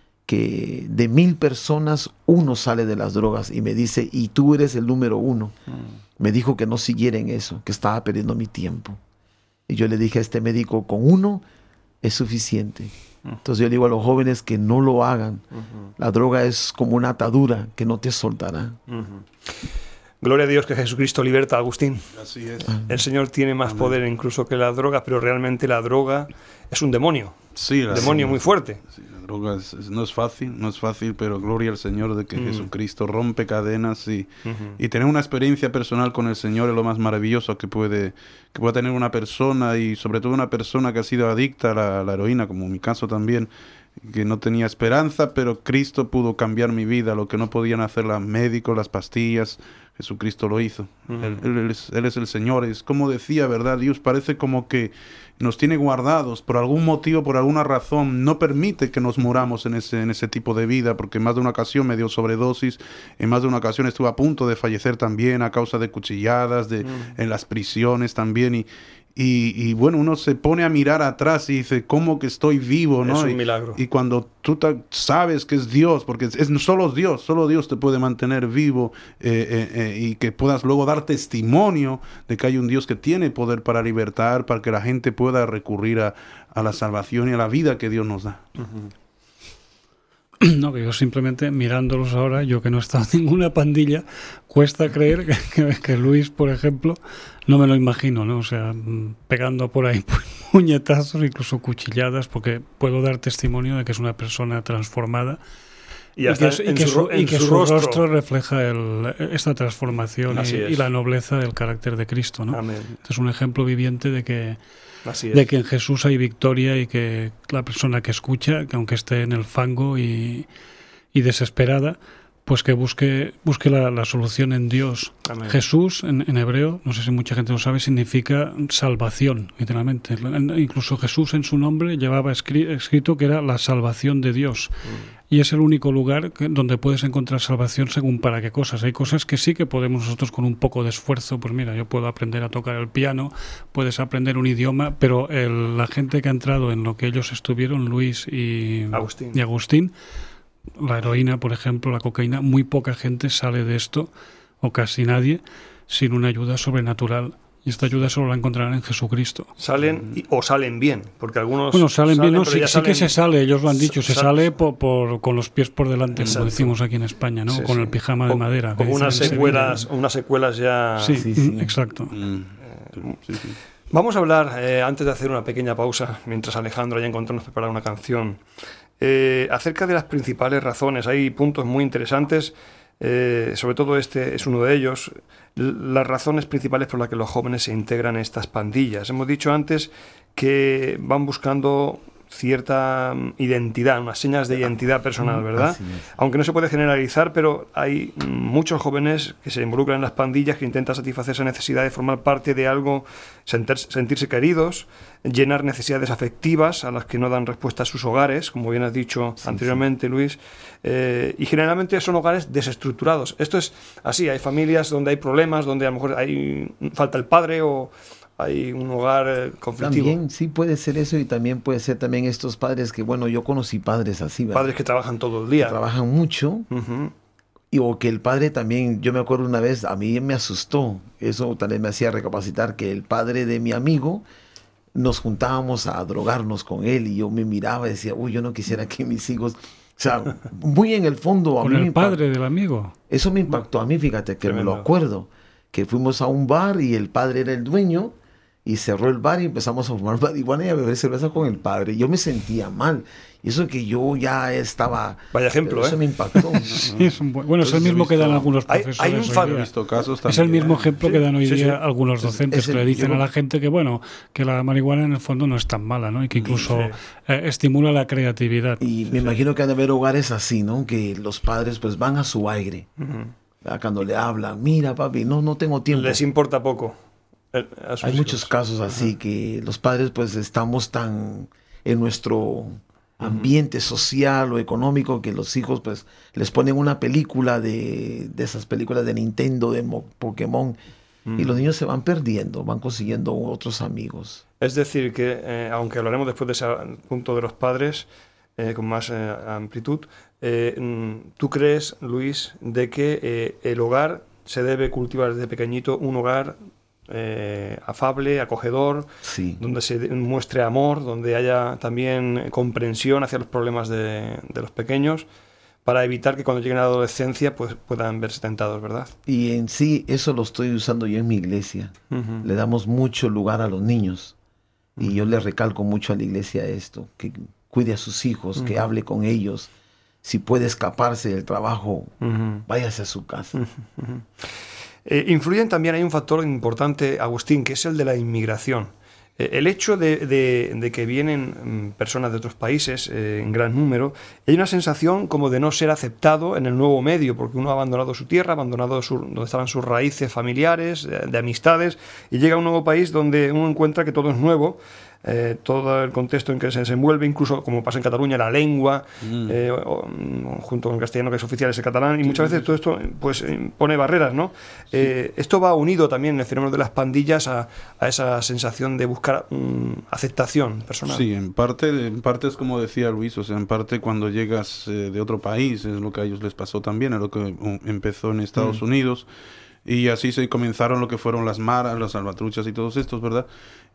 que de mil personas uno sale de las drogas y me dice, y tú eres el número uno. Mm. Me dijo que no siguiera en eso, que estaba perdiendo mi tiempo. Y yo le dije a este médico, con uno es suficiente. Entonces yo le digo a los jóvenes que no lo hagan. Ujú. La droga es como una atadura que no te soltará. Ujú. Gloria a Dios que Jesucristo liberta, Agustín. Así es. El Señor tiene más poder incluso que la droga, pero realmente la droga es un demonio. Sí, la- Un demonio muy fuerte. Sí, la droga es- es- no es fácil, no es fácil, pero gloria al Señor de que Mm. Jesucristo rompe cadenas y, Ujú. y tener una experiencia personal con el Señor es lo más maravilloso que puede, que pueda tener una persona y sobre todo una persona que ha sido adicta a la, a la heroína, como en mi caso también, que no tenía esperanza, pero Cristo pudo cambiar mi vida, lo que no podían hacer los médicos, las pastillas, Jesucristo lo hizo. Ujú. él, él es, él es el Señor, es como decía, ¿verdad? Dios parece como que nos tiene guardados por algún motivo, por alguna razón, no permite que nos muramos en ese, en ese tipo de vida, porque en más de una ocasión me dio sobredosis, en más de una ocasión estuve a punto de fallecer también a causa de cuchilladas, de, Mm. en las prisiones también, y, y, y bueno, uno se pone a mirar atrás y dice, ¿cómo que estoy vivo? ¿no? Es un Y- milagro. Y cuando tú sabes que es Dios, porque es, es solo Dios, solo Dios te puede mantener vivo eh, eh, eh, y que puedas luego dar testimonio de que hay un Dios que tiene poder para libertar, para que la gente pueda recurrir a, a la salvación y a la vida que Dios nos da. Uh-huh. No, que yo simplemente mirándolos ahora, yo que no he estado en ninguna pandilla, cuesta creer que, que, que Luis, por ejemplo, no me lo imagino, ¿no? O sea, pegando por ahí puñetazos, incluso cuchilladas, porque puedo dar testimonio de que es una persona transformada y, y que, y que, su, y que su, su rostro, rostro refleja el, esta transformación y, y la nobleza del carácter de Cristo, ¿no? Amén. Este es un ejemplo viviente de que Así es. de que en Jesús hay victoria y que la persona que escucha, que aunque esté en el fango y, y desesperada, pues que busque, busque la, la solución en Dios. Amén. Jesús, en, en hebreo, no sé si mucha gente lo sabe, significa salvación, literalmente. Incluso Jesús en su nombre llevaba escri- escrito que era la salvación de Dios. Mm. Y es el único lugar que, donde puedes encontrar salvación según para qué cosas. Hay cosas que sí que podemos nosotros con un poco de esfuerzo, pues mira, yo puedo aprender a tocar el piano, puedes aprender un idioma, pero el, la gente que ha entrado en lo que ellos estuvieron, Luis y Agustín, y Agustín la heroína, por ejemplo, la cocaína, muy poca gente sale de esto, o casi nadie, sin una ayuda sobrenatural. Y esta ayuda solo la encontrarán en Jesucristo. Salen y, o salen bien, porque algunos bueno salen, salen bien, no, sí, sí salen, que se sale, ellos lo han dicho, se sal, sale por, por, con los pies por delante, exacto, como decimos aquí en España, ¿no? Sí, con sí. el pijama de o, madera. Con unas secuelas, unas secuelas ya... Sí, sí, sí. Exacto. Mm. Eh, sí, sí. Vamos a hablar, eh, antes de hacer una pequeña pausa, mientras Alejandro ya encontró nos prepara una canción, eh, acerca de las principales razones. Hay puntos muy interesantes, eh, sobre todo este es uno de ellos, las razones principales por las que los jóvenes se integran en estas pandillas. Hemos dicho antes que van buscando cierta identidad, unas señas de identidad personal, ¿verdad? Aunque no se puede generalizar, pero hay muchos jóvenes que se involucran en las pandillas que intentan satisfacer esa necesidad de formar parte de algo, sentir, sentirse queridos, llenar necesidades afectivas a las que no dan respuesta a sus hogares, como bien has dicho sí, anteriormente, sí. Luis, eh, y generalmente son hogares desestructurados. Esto es así, hay familias donde hay problemas, donde a lo mejor hay falta el padre o hay un hogar conflictivo. También sí puede ser eso, y también puede ser también estos padres que, bueno, yo conocí padres así, ¿verdad? Padres que trabajan todo el día. Que trabajan mucho. Uh-huh. Y o que el padre también, yo me acuerdo una vez, a mí me asustó, eso también me hacía recapacitar, que el padre de mi amigo, nos juntábamos a drogarnos con él, y yo me miraba y decía, uy, yo no quisiera que mis hijos... O sea, muy en el fondo... A ¿Con mí el me padre del amigo? Eso me impactó a mí, fíjate, que Tremendo. Me lo acuerdo. Que fuimos a un bar y el padre era el dueño, y cerró el bar y empezamos a fumar marihuana y a beber cerveza con el padre. Yo me sentía mal. Y eso que yo ya estaba... Vaya ejemplo, eso ¿eh? me impactó. Sí, es un buen, bueno, es el mismo visto, que dan algunos profesores. Hay, hay un fa- visto casos también, es el mismo ¿eh? ejemplo sí, que dan hoy sí, día sí. algunos docentes, es el, que le dicen yo... a la gente que, bueno, que la marihuana en el fondo no es tan mala, ¿no? Y que incluso sí. eh, estimula la creatividad. Y me sí. imagino que han de haber hogares así, ¿no? Que los padres pues van a su aire. Uh-huh. Cuando le hablan, mira, papi, no, no tengo tiempo. Les importa poco. Hay muchos casos así uh-huh. que los padres pues estamos tan en nuestro ambiente uh-huh. social o económico que los hijos pues les ponen una película de, de esas películas de Nintendo, de Mo- Pokémon uh-huh. y los niños se van perdiendo, van consiguiendo otros amigos. Es decir que eh, aunque hablaremos después de ese punto de los padres eh, con más eh, amplitud, eh, ¿tú crees, Luis, de que eh, el hogar se debe cultivar desde pequeñito, un hogar Eh, afable, acogedor, sí. donde se muestre amor, donde haya también comprensión hacia los problemas de, de los pequeños, para evitar que cuando lleguen a la adolescencia pues puedan verse tentados, ¿verdad? Y en sí eso lo estoy usando yo en mi iglesia. Uh-huh. Le damos mucho lugar a los niños uh-huh. y yo le recalco mucho a la iglesia esto, que cuide a sus hijos, uh-huh. que hable con ellos. Si puede escaparse del trabajo, uh-huh. váyase a su casa. Uh-huh. Uh-huh. Eh, influyen también, hay un factor importante, Agustín, que es el de la inmigración. Eh, el hecho de, de, de que vienen mm, personas de otros países eh, en gran número, hay una sensación como de no ser aceptado en el nuevo medio, porque uno ha abandonado su tierra, ha abandonado su, donde estaban sus raíces familiares, de, de amistades, y llega a un nuevo país donde uno encuentra que todo es nuevo. eh, todo el contexto en que se desenvuelve, incluso como pasa en Cataluña, la lengua, mm. eh, o, junto con el castellano que es oficial es el catalán, y sí, muchas veces todo esto pues pone barreras, ¿no? Sí. Eh, esto va unido también en el fenómeno de las pandillas a, a esa sensación de buscar um, aceptación personal. Sí, en parte, en parte es como decía Luis, o sea, en parte cuando llegas eh, de otro país, es lo que a ellos les pasó también, es lo que um, empezó en Estados mm. Unidos, y así se comenzaron lo que fueron las maras, las salvatruchas y todos estos, ¿verdad?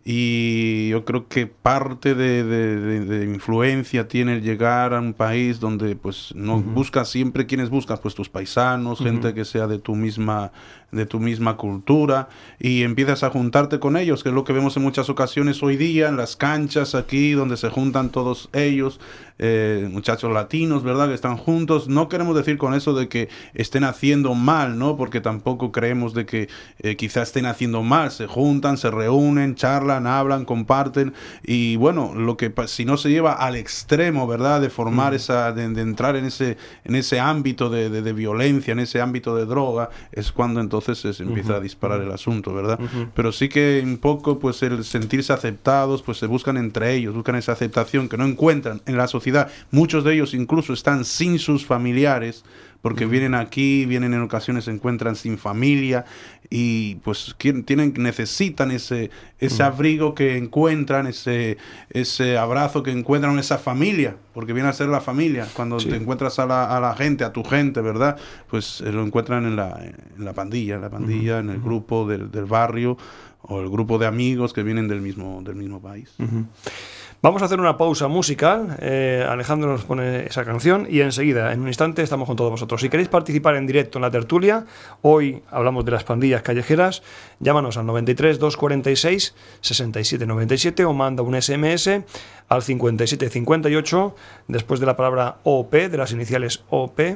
Y yo creo que parte de, de, de, de influencia tiene el llegar a un país donde pues no uh-huh. buscas siempre quienes buscas, pues tus paisanos, uh-huh. gente que sea de tu misma de tu misma cultura, y empiezas a juntarte con ellos, que es lo que vemos en muchas ocasiones hoy día en las canchas aquí donde se juntan todos ellos, eh, muchachos latinos, ¿verdad? Que están juntos. No queremos decir con eso de que estén haciendo mal, ¿no? Porque tampoco creemos de que eh, quizás estén haciendo mal. Se juntan, se reúnen, charlan, hablan, comparten, y bueno, lo que si no se lleva al extremo, ¿verdad? De formar mm. esa, de, de entrar en ese en ese ámbito de, de, de violencia, en ese ámbito de droga, es cuando entonces se empieza uh-huh. a disparar el asunto, ¿verdad? Uh-huh. Pero sí que un poco, pues el sentirse aceptados, pues se buscan entre ellos, buscan esa aceptación que no encuentran en la sociedad. Muchos de ellos incluso están sin sus familiares, porque uh-huh. vienen aquí, vienen en ocasiones, se encuentran sin familia, y pues tienen, necesitan ese, ese uh-huh. abrigo que encuentran, ese, ese abrazo que encuentran en esa familia, porque viene a ser la familia. Cuando sí. te encuentras a la, a la gente, a tu gente, ¿verdad? Pues eh, lo encuentran en la, en la pandilla, en la pandilla, uh-huh. en el grupo del, del barrio, o el grupo de amigos que vienen del mismo, del mismo país. Uh-huh. Vamos a hacer una pausa musical, eh, Alejandro nos pone esa canción y enseguida, en un instante, estamos con todos vosotros. Si queréis participar en directo en la tertulia, hoy hablamos de las pandillas callejeras, llámanos al noventa y tres, doscientos cuarenta y seis, sesenta y siete noventa y siete o manda un ese eme ese al cincuenta y siete cincuenta y ocho, después de la palabra O P, de las iniciales O P,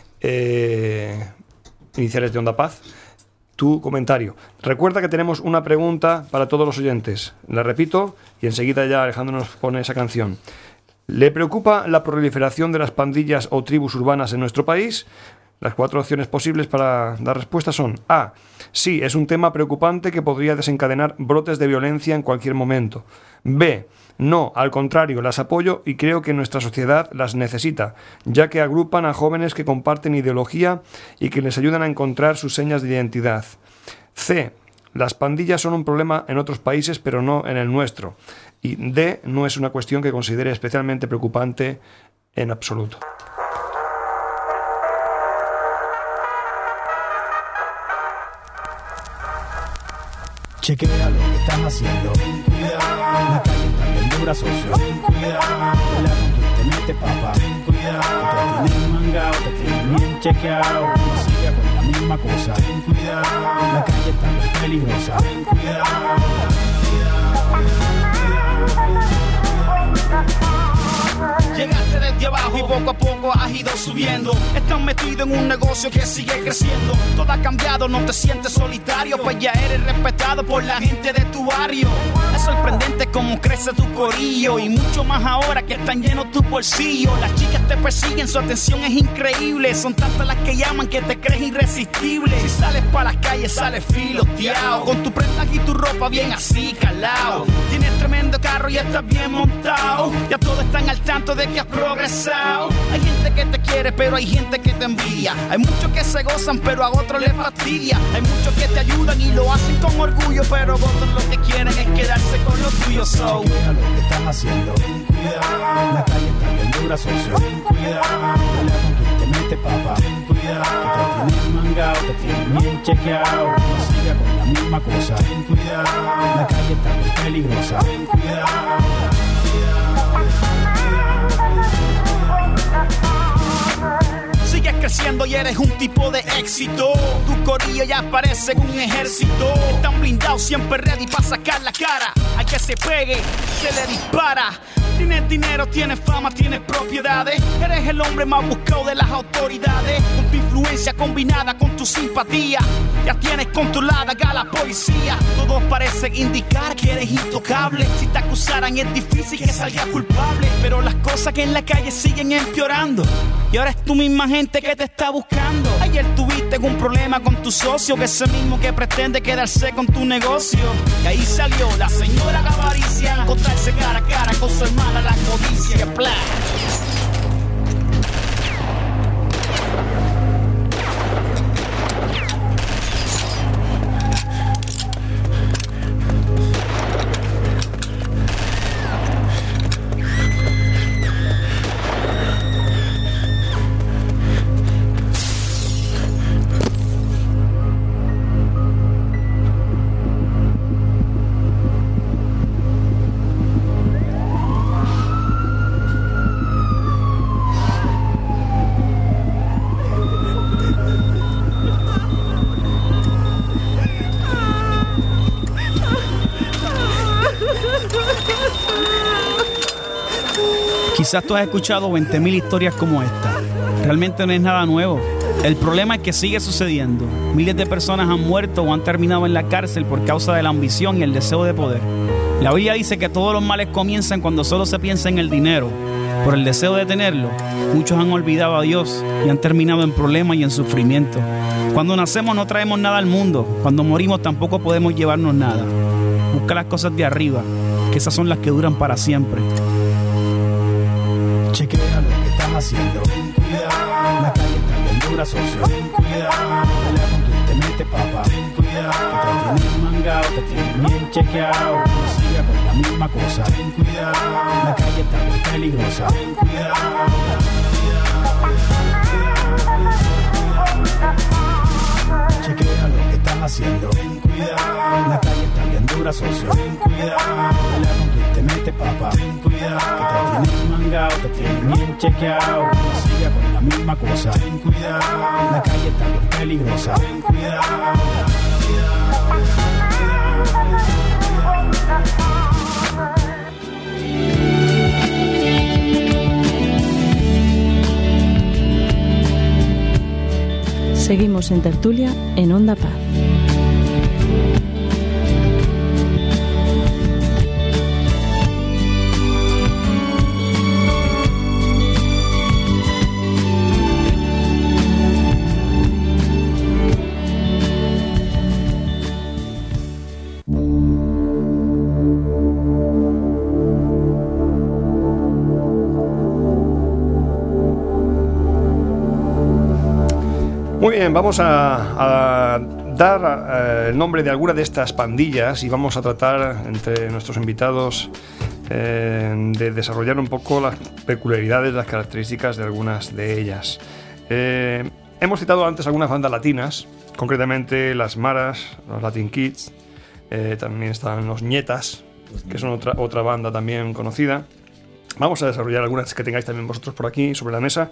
eh, iniciales de Onda Paz, tu comentario. Recuerda que tenemos una pregunta para todos los oyentes. La repito y enseguida ya Alejandro nos pone esa canción. ¿Le preocupa la proliferación de las pandillas o tribus urbanas en nuestro país? Las cuatro opciones posibles para dar respuesta son: A. Sí, es un tema preocupante que podría desencadenar brotes de violencia en cualquier momento. B. No, al contrario, las apoyo y creo que nuestra sociedad las necesita, ya que agrupan a jóvenes que comparten ideología y que les ayudan a encontrar sus señas de identidad. C. Las pandillas son un problema en otros países, pero no en el nuestro. Y D. No es una cuestión que considere especialmente preocupante en absoluto. Chequea lo que estás haciendo. Ten cuidado. La calle está bien dura, socio. Ten cuidado. La que te mete, papá. Ten cuidado. Que te tienes mangado, te tienes bien chequeado. No siga con la misma cosa. Ten cuidado. La calle está bien peligrosa. Ten cuidado. Llegaste desde abajo y poco a poco has ido subiendo. Estás metido en un negocio que sigue creciendo. Todo ha cambiado, no te sientes solitario, pues ya eres respetado por la gente de tu barrio. Es sorprendente cómo crece tu corillo, y mucho más ahora que están llenos tus bolsillos. Las chicas te persiguen, su atención es increíble. Son tantas las que llaman que te crees irresistible. Si sales para las calles sales filoteado, con tu prenda y tu ropa bien así calado. Tienes tremendo carro y estás bien montado. Ya todos están al tanto de que has progresado. Hay gente que te quiere, pero hay gente que te envidia. Hay muchos que se gozan, pero a otros les fastidia. Hay muchos que te ayudan y lo hacen con orgullo, pero otros lo que quieren es quedarse con lo tuyo. So, chequea lo que estás haciendo. Ten cuidado. La calle está bien dura, socio. Ten cuidado. Dale con quien te mete, papá. Ten cuidado. Que te tienes mangado, te tienes bien chequeado. No siga con la misma cosa. Ten cuidado. La calle está bien peligrosa. Ten cuidado. Sigues creciendo y eres un tipo de éxito. Tu corillo ya parece un ejército. Están blindados, siempre ready para sacar la cara. Al que se pegue, se le dispara. Tienes dinero, tienes fama, tienes propiedades. Eres el hombre más buscado de las autoridades. Con tu influencia combinada con tu simpatía, ya tienes controlada a la policía. Todo parece indicar que eres intocable. Si te acusaran es difícil que salgas culpable, pero las cosas que en la calle siguen empeorando. Y ahora es tu misma gente que te está buscando. Ayer tuviste un problema con tu socio, que es el mismo que pretende quedarse con tu negocio. Y ahí salió la señora avaricia, encontrarse cara a cara con su hermana la codicia. Que plan. Quizás tú has escuchado veinte mil historias como esta. Realmente no es nada nuevo. El problema es que sigue sucediendo. Miles de personas han muerto o han terminado en la cárcel por causa de la ambición y el deseo de poder. La Biblia dice que todos los males comienzan cuando solo se piensa en el dinero. Por el deseo de tenerlo, muchos han olvidado a Dios y han terminado en problemas y en sufrimiento. Cuando nacemos no traemos nada al mundo. Cuando morimos tampoco podemos llevarnos nada. Busca las cosas de arriba, que esas son las que duran para siempre. Chequea lo que estás haciendo, ten cuidado. La calle está bien dura, socio, ten cuidado. Pelea con quien te mete, papá, ten cuidado. Que te tienen mangado, te tienen bien chequeado. No siga con la misma cosa, ten cuidado. La calle está bien peligrosa, ten cuidado. Chequea lo que estás haciendo, ten cuidado. La calle está bien dura, socio, ten cuidado. Pelea con quien te mete, papá, ten cuidado. Que te tienen mangado, te tienen bien chequeado. No siga con la misma cosa, ten cuidado. La calle está bien peligrosa, ten cuidado. Seguimos en tertulia en Onda Paz. Muy bien, vamos a, a dar eh, el nombre de alguna de estas pandillas y vamos a tratar entre nuestros invitados eh, de desarrollar un poco las peculiaridades, las características de algunas de ellas. Eh, hemos citado antes algunas bandas latinas, concretamente las Maras, los Latin Kids, eh, también están los Ñetas, que son otra, otra banda también conocida. Vamos a desarrollar algunas que tengáis también vosotros por aquí sobre la mesa.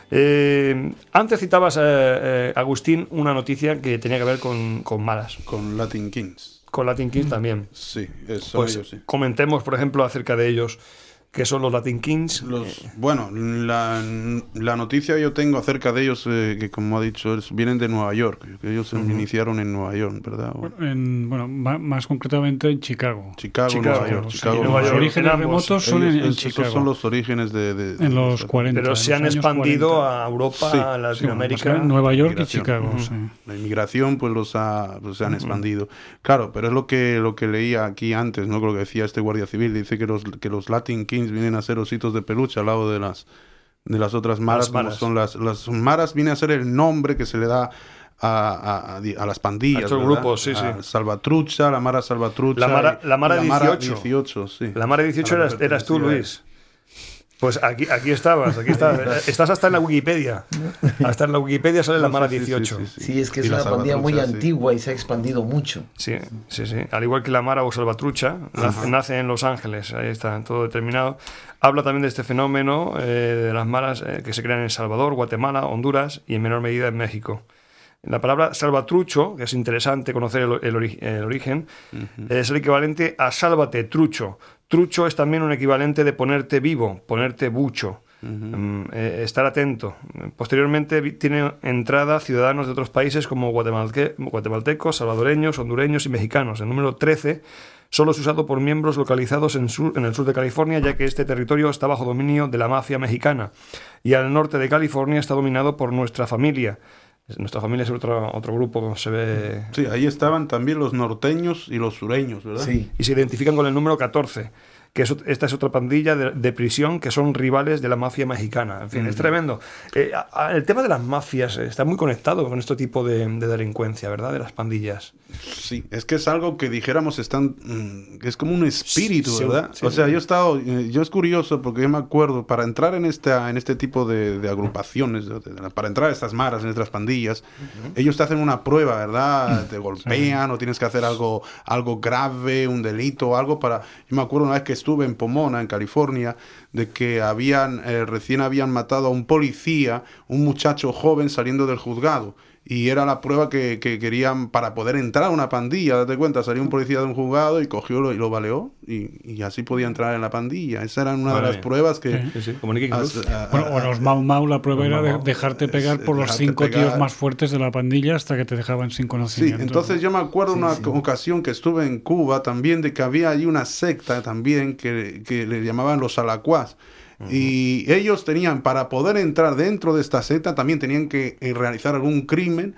Eh, antes citabas, eh, eh, Agustín, una noticia que tenía que ver con, con Maras. Con Latin Kings. Con Latin Kings también. Sí, eso pues ellos, sí. Comentemos, por ejemplo, acerca de ellos. ¿Qué son los Latin Kings? Los, bueno, la, la noticia que yo tengo acerca de ellos, eh, que como ha dicho, es, vienen de Nueva York. Que ellos uh-huh. se iniciaron en Nueva York, ¿verdad? Bueno, en, bueno más, más concretamente en Chicago. Chicago, Chicago Nueva York. Sí, Chicago, Nueva Nueva York. Los orígenes York. remotos son ellos, en, en es, Chicago. Esos son los orígenes de... de, de en los cuarenta. Pero se han expandido cuarenta. A Europa, sí, a Latinoamérica. Sí, Nueva York y Chicago. Uh-huh. Sí. La inmigración pues los ha, pues, se han uh-huh. expandido. Claro, pero es lo que, lo que leía aquí antes, ¿no? Lo que decía este guardia civil. Dice que los, que los Latin Kings vienen a ser ositos de peluche al lado de las de las otras maras, las maras. Como son las, las maras, viene a ser el nombre que se le da a, a, a las pandillas, a estos ¿verdad? grupos, sí, sí. Salvatrucha, la Mara Salvatrucha, la Mara, la Mara, y, la dieciocho. Mara dieciocho, sí. La Mara dieciocho eras, eras tú, Luis. Pues aquí, aquí estabas, aquí estás. Estás hasta en la Wikipedia. Hasta en la Wikipedia sale la Mara dieciocho. Sí, sí, sí, sí. sí, es que es y una pandilla muy sí. antigua y se ha expandido mucho. Sí, sí, sí. Al igual que la Mara o Salvatrucha, nace, nace en Los Ángeles, ahí está todo determinado. Habla también de este fenómeno eh, de las maras eh, que se crean en El Salvador, Guatemala, Honduras y en menor medida en México. La palabra salvatrucho, que es interesante conocer el, el, ori- el origen, uh-huh. es el equivalente a sálvate, trucho. Trucho es también un equivalente de ponerte vivo, ponerte bucho. Uh-huh. um, eh, estar atento. Posteriormente tiene entrada ciudadanos de otros países como guatemalque- guatemaltecos, salvadoreños, hondureños y mexicanos. El número trece solo es usado por miembros localizados en, sur, en el sur de California, ya que este territorio está bajo dominio de la mafia mexicana, y al norte de California está dominado por Nuestra Familia. Nuestra Familia es otro, otro grupo, se ve... Sí, ahí estaban también los norteños y los sureños, ¿verdad? Sí. Y se identifican con el número catorce, que es, esta es otra pandilla de, de prisión que son rivales de la mafia mexicana. En fin, mm. es tremendo. Eh, a, a, el tema de las mafias está muy conectado con este tipo de, de delincuencia, ¿verdad? De las pandillas. Sí, es que es algo que dijéramos, están, mm, es como un espíritu, sí, ¿verdad? Sí, o sea, sí. yo he estado, yo es curioso porque yo me acuerdo, para entrar en, esta, en este tipo de, de agrupaciones, de, de, para entrar a estas maras, en estas pandillas, uh-huh. ellos te hacen una prueba, ¿verdad? Te golpean sí. o tienes que hacer algo, algo grave, un delito, algo para... Yo me acuerdo una vez que estuve en Pomona, en California, de que habían eh, recién habían matado a un policía, un muchacho joven saliendo del juzgado. Y era la prueba que, que querían para poder entrar a una pandilla. Date cuenta, salió un policía de un juzgado y cogió lo, y lo baleó. Y, y así podía entrar en la pandilla. Esa era una vale. de las pruebas que... Sí, sí, como Nicky Cruz. A, a, bueno, o los Mau Mau, la prueba era de dejarte pegar por los cinco pegar. tíos más fuertes de la pandilla hasta que te dejaban sin conocimiento. Sí, entonces yo me acuerdo sí, una sí. ocasión que estuve en Cuba también, de que había allí una secta también que, que le llamaban los alacuás. Uh-huh. Y ellos tenían, para poder entrar dentro de esta secta, también tenían que realizar algún crimen,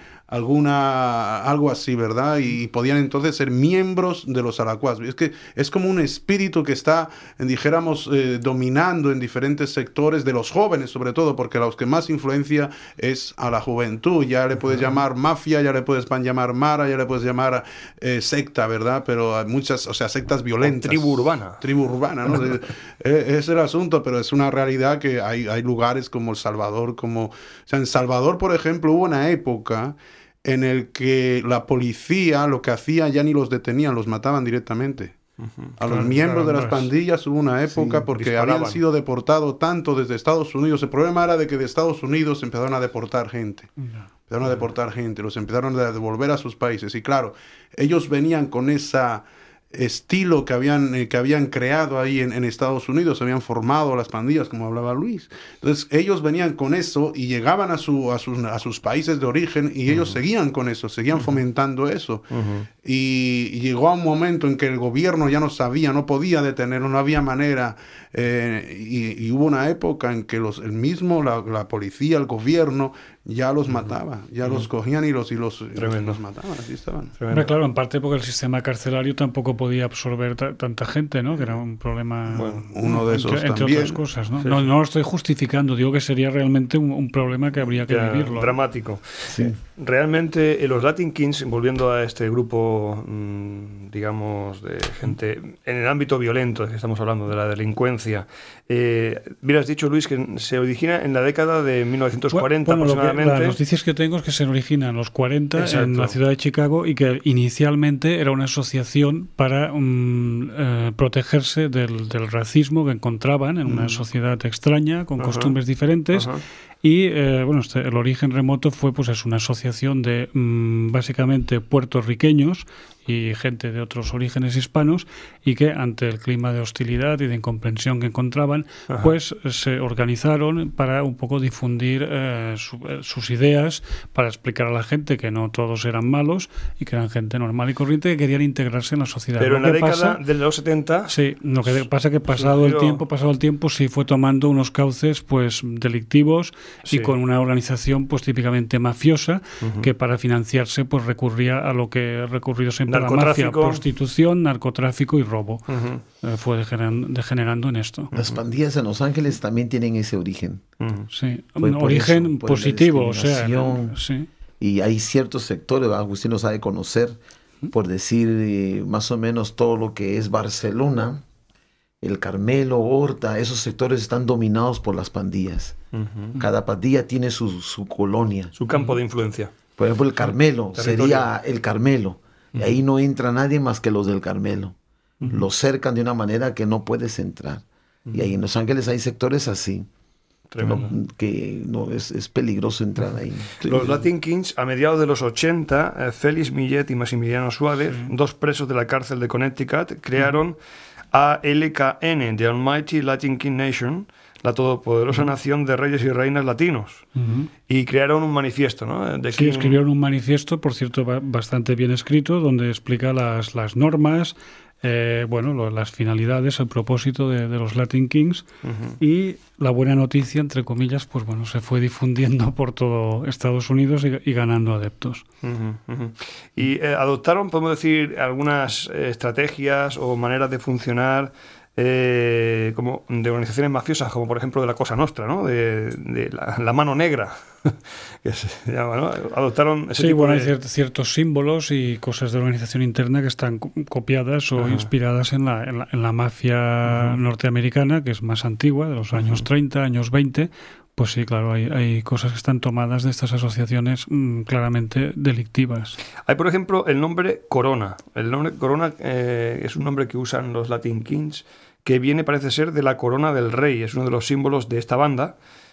alguna algo así, ¿verdad? Y podían entonces ser miembros de los alacuás. Es que es como un espíritu que está, dijéramos, eh, dominando en diferentes sectores de los jóvenes, sobre todo, porque los que más influencia es a la juventud. Ya le puedes uh-huh. llamar mafia, ya le puedes llamar mara, ya le puedes llamar eh, secta, ¿verdad? Pero hay muchas, o sea, sectas violentas. O tribu urbana. Tribu urbana, ¿no? es, es el asunto, pero es una realidad que hay, hay lugares como El Salvador, como... O sea, en Salvador, por ejemplo, hubo una época en el que la policía lo que hacía ya ni los detenían, los mataban directamente. Uh-huh. A los claro, miembros claro, de las pandillas hubo una época sí, porque disparaban. Habían sido deportados tanto desde Estados Unidos. El problema era de que de Estados Unidos empezaron a deportar gente. No. Empezaron a deportar gente, los empezaron a devolver a sus países. Y claro, ellos venían con esa... estilo que habían, eh, que habían creado ahí en, en Estados Unidos, habían formado las pandillas, como hablaba Luis. Entonces ellos venían con eso y llegaban a, su, a, sus, a sus países de origen y uh-huh. ellos seguían con eso, seguían uh-huh. fomentando eso. Uh-huh. Y, y llegó a un momento en que el gobierno ya no sabía, no podía detenerlo, no había manera. Eh, y, y hubo una época en que los, el mismo, la, la policía, el gobierno, ya los uh-huh. mataba, ya uh-huh. los cogían y los, y los, y los, los mataban, así estaban. Hombre, claro, en parte porque el sistema carcelario tampoco podía absorber t- tanta gente, ¿no? Que era un problema... Bueno, uno de esos entre, entre otras cosas, ¿no? Sí. ¿no? No lo estoy justificando, digo que sería realmente un, un problema que habría que ya, vivirlo. Dramático. Sí. Realmente, eh, los Latin Kings, volviendo a este grupo, mmm, digamos, de gente en el ámbito violento, que estamos hablando de la delincuencia, eh, hubieras dicho, Luis, que se origina en la década de mil novecientos cuarenta bueno, aproximadamente. Las noticias que tengo es que se origina en los cuarenta Exacto. en la ciudad de Chicago y que inicialmente era una asociación para um, eh, protegerse del, del racismo que encontraban en una mm. sociedad extraña, con Ajá. costumbres diferentes. Ajá. Y eh, bueno, este, el origen remoto fue pues es una asociación de mmm, básicamente puertorriqueños y gente de otros orígenes hispanos, y que ante el clima de hostilidad y de incomprensión que encontraban, Ajá. pues se organizaron para un poco difundir eh, su, eh, sus ideas, para explicar a la gente que no todos eran malos y que eran gente normal y corriente que querían integrarse en la sociedad. Pero lo en la década pasa, de los setenta... Sí, lo que pasa que pasado el tiempo, pasado el tiempo, sí fue tomando unos cauces pues delictivos sí. y con una organización pues típicamente mafiosa, uh-huh. que para financiarse pues recurría a lo que ha recurrido siempre la mafia: prostitución, narcotráfico y robo. Uh-huh. Eh, fue degenerando, degenerando en esto. Las pandillas en Los Ángeles también tienen ese origen. Uh-huh. Sí, un origen eso, positivo, o sea, ¿no? Sí. Y hay ciertos sectores, Agustín los ha de conocer, uh-huh. por decir eh, más o menos todo lo que es Barcelona, el Carmelo, Horta, esos sectores están dominados por las pandillas. Uh-huh. Cada pandilla tiene su, su colonia. Su campo de influencia. Por ejemplo, el Carmelo, sí. sería el Carmelo. Uh-huh. Y ahí no entra nadie más que los del Carmelo. Uh-huh. Los cercan de una manera que no puedes entrar. Uh-huh. Y ahí en Los Ángeles hay sectores así. Tremendo. No, que no es, es peligroso entrar ahí. Los Latin Kings, a mediados de los ochenta, eh, Félix Millet y Maximiliano Suárez, uh-huh. dos presos de la cárcel de Connecticut, crearon uh-huh. A L K N, The Almighty Latin King Nation, la todopoderosa nación de reyes y reinas latinos. Uh-huh. Y crearon un manifiesto, ¿no? De sí, escribieron un manifiesto, por cierto, bastante bien escrito, donde explica las, las normas, eh, bueno, lo, las finalidades, el propósito de, de los Latin Kings. Uh-huh. Y la buena noticia, entre comillas, pues bueno, se fue difundiendo por todo Estados Unidos y, y ganando adeptos. Uh-huh, uh-huh. Y eh, adoptaron, podemos decir, algunas eh, estrategias o maneras de funcionar Eh, como de organizaciones mafiosas, como por ejemplo de la Cosa Nostra, ¿no? De, de la, la mano negra, que se llama, ¿no? Adoptaron ese sí, tipo bueno, de... hay cier- ciertos símbolos y cosas de organización interna que están co- copiadas o Ajá. inspiradas en la, en la, en la mafia uh-huh. norteamericana, que es más antigua, de los años uh-huh. treinta, años veinte. Pues sí, claro, hay, hay cosas que están tomadas de estas asociaciones mmm, claramente delictivas. Hay, por ejemplo, el nombre Corona. El nombre Corona eh, es un nombre que usan los Latin Kings, que viene, parece ser, de la corona del rey. Es uno de los símbolos de esta banda,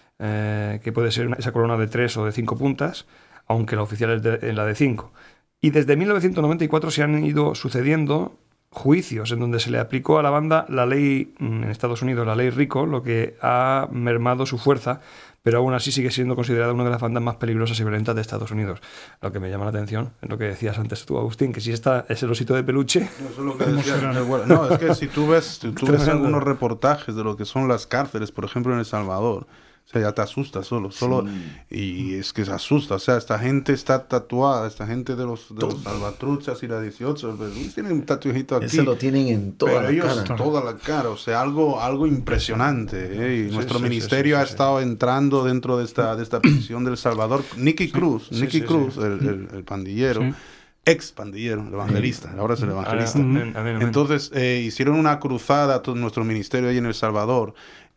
eh, que puede ser una, esa corona de tres o de cinco puntas, aunque la oficial es de, la de cinco. Y desde mil novecientos noventa y cuatro se han ido sucediendo juicios en donde se le aplicó a la banda la ley, en Estados Unidos, la ley RICO, lo que ha mermado su fuerza, pero aún así sigue siendo considerada una de las bandas más peligrosas y violentas de Estados Unidos. Lo que me llama la atención es lo que decías antes tú, Agustín, que si esta es el osito de peluche... No, eso es lo que decía. No, es que si tú ves, si tú ves algunos reportajes de lo que son las cárceles, por ejemplo en El Salvador, o sea, ya te asusta solo, solo sí. Y es que se asusta, o sea, esta gente está tatuada, esta gente de los, de los salvatruchas y la dieciocho, tienen un tatuajito aquí. Ese lo tienen en toda pero la ellos cara. toda la cara, o sea, algo, algo impresionante, ¿eh? Y sí, nuestro sí, ministerio sí, sí, ha sí. estado entrando dentro de esta, de esta prisión del Salvador. Nicky Cruz, sí, Nicky sí, Cruz, sí. El, el, el pandillero, sí. ex pandillero, el evangelista, ahora es el evangelista. Amén, amén, amén. Entonces, eh, hicieron una cruzada, todo nuestro ministerio ahí en El Salvador,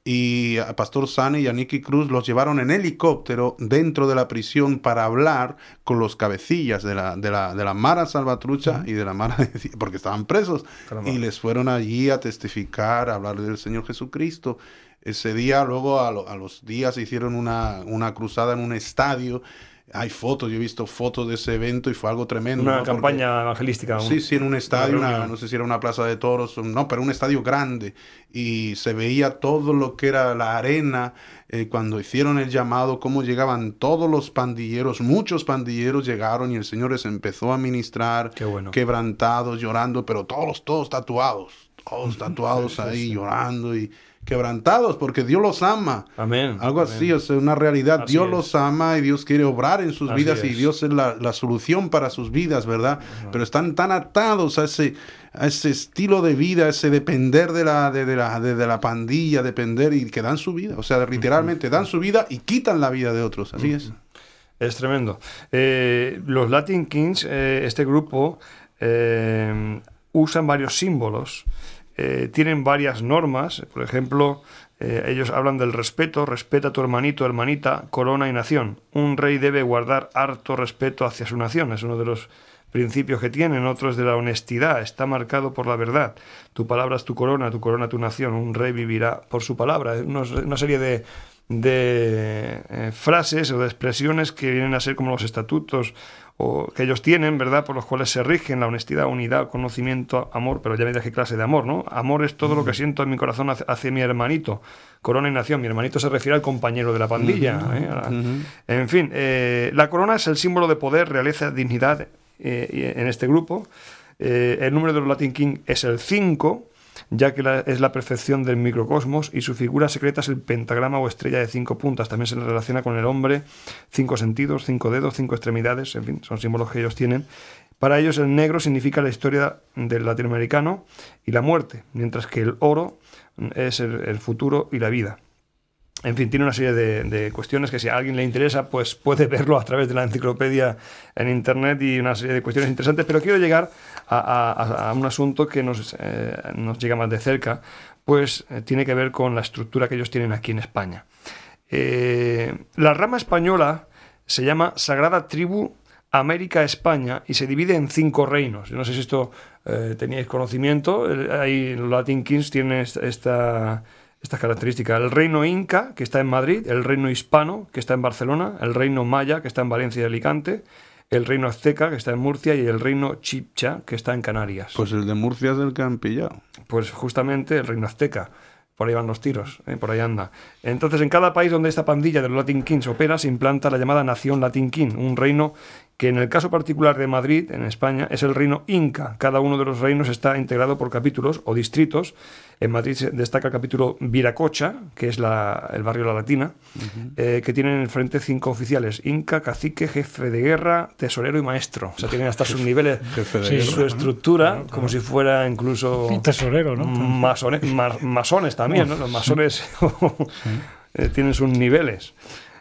y a Pastor Sani y a Nicky Cruz los llevaron en helicóptero dentro de la prisión para hablar con los cabecillas de la, de la, de la Mara Salvatrucha uh-huh. y de la Mara, de, porque estaban presos, Caramba. Y les fueron allí a testificar, a hablar del Señor Jesucristo. Ese día, luego a, lo, a los días hicieron una, una cruzada en un estadio. Hay fotos, yo he visto fotos de ese evento y fue algo tremendo. Una ¿no? campaña Porque, evangelística. Sí, sí, en un estadio, una, no sé si era una plaza de toros, no, pero un estadio grande. Y se veía todo lo que era la arena, eh, cuando hicieron el llamado, cómo llegaban todos los pandilleros, muchos pandilleros llegaron y el Señor les empezó a ministrar, Qué bueno. quebrantados, llorando, pero todos, todos tatuados, todos tatuados sí, ahí, sí, sí. llorando y... quebrantados porque Dios los ama. Amén. Algo Amén. así, o sea, una realidad. Así Dios es. los ama y Dios quiere obrar en sus Así vidas es. y Dios es la, la solución para sus vidas, ¿verdad? Uh-huh. Pero están tan atados a ese, a ese estilo de vida, a ese depender de la, de, de la, de, de la pandilla, depender y que dan su vida. O sea, literalmente uh-huh. dan su vida y quitan la vida de otros. Así uh-huh. es. Es tremendo. Eh, los Latin Kings, eh, este grupo, eh, usan varios símbolos. Eh, tienen varias normas, por ejemplo, eh, ellos hablan del respeto, respeta a tu hermanito, hermanita, corona y nación. Un rey debe guardar harto respeto hacia su nación, es uno de los principios que tienen. Otro es de la honestidad, está marcado por la verdad. Tu palabra es tu corona, tu corona tu nación, un rey vivirá por su palabra. Unos, una serie de, de eh, frases o de expresiones que vienen a ser como los estatutos o que ellos tienen, ¿verdad?, por los cuales se rigen la honestidad, unidad, conocimiento, amor, pero ya me dirás qué clase de amor, ¿no? Amor es todo lo que siento en mi corazón hacia, hacia mi hermanito, corona y nación. Mi hermanito se refiere al compañero de la pandilla. Uh-huh, ¿eh? uh-huh. En fin, eh, la corona es el símbolo de poder, realeza, dignidad eh, en este grupo. Eh, el número de los Latin King es el cinco, ya que la, es la perfección del microcosmos, y su figura secreta es el pentagrama o estrella de cinco puntas. También se le relaciona con el hombre, cinco sentidos, cinco dedos, cinco extremidades, en fin, son símbolos que ellos tienen. Para ellos el negro significa la historia del latinoamericano y la muerte, mientras que el oro es el, el futuro y la vida. En fin, tiene una serie de, de cuestiones que si a alguien le interesa, pues puede verlo a través de la enciclopedia en internet y una serie de cuestiones interesantes, pero quiero llegar a, a, a un asunto que nos, eh, nos llega más de cerca, pues eh, tiene que ver con la estructura que ellos tienen aquí en España. Eh, la rama española se llama Sagrada Tribu América España y se divide en cinco reinos. Yo no sé si esto eh, teníais conocimiento. Ahí los Latin Kings tienen esta... esta Estas características: el reino inca, que está en Madrid; el reino hispano, que está en Barcelona; el reino maya, que está en Valencia y Alicante; el reino azteca, que está en Murcia; y el reino chibcha, que está en Canarias. Pues el de Murcia es el que han pillado. Pues justamente el reino azteca. Por ahí van los tiros, ¿eh? Por ahí anda. Entonces, en cada país donde esta pandilla de los Latin Kings opera, se implanta la llamada Nación Latin King, un reino que en el caso particular de Madrid, en España, es el reino Inca. Cada uno de los reinos está integrado por capítulos o distritos. En Madrid se destaca el capítulo Viracocha, que es la, el barrio La Latina, uh-huh. eh, que tienen en el frente cinco oficiales: Inca, cacique, jefe de guerra, tesorero y maestro. O sea, tienen hasta sus niveles, sí, su estructura, ¿no? Como si fuera incluso... Y tesorero, ¿no? Masones, ma, masones también, ¿no? Los masones sí. eh, tienen sus niveles.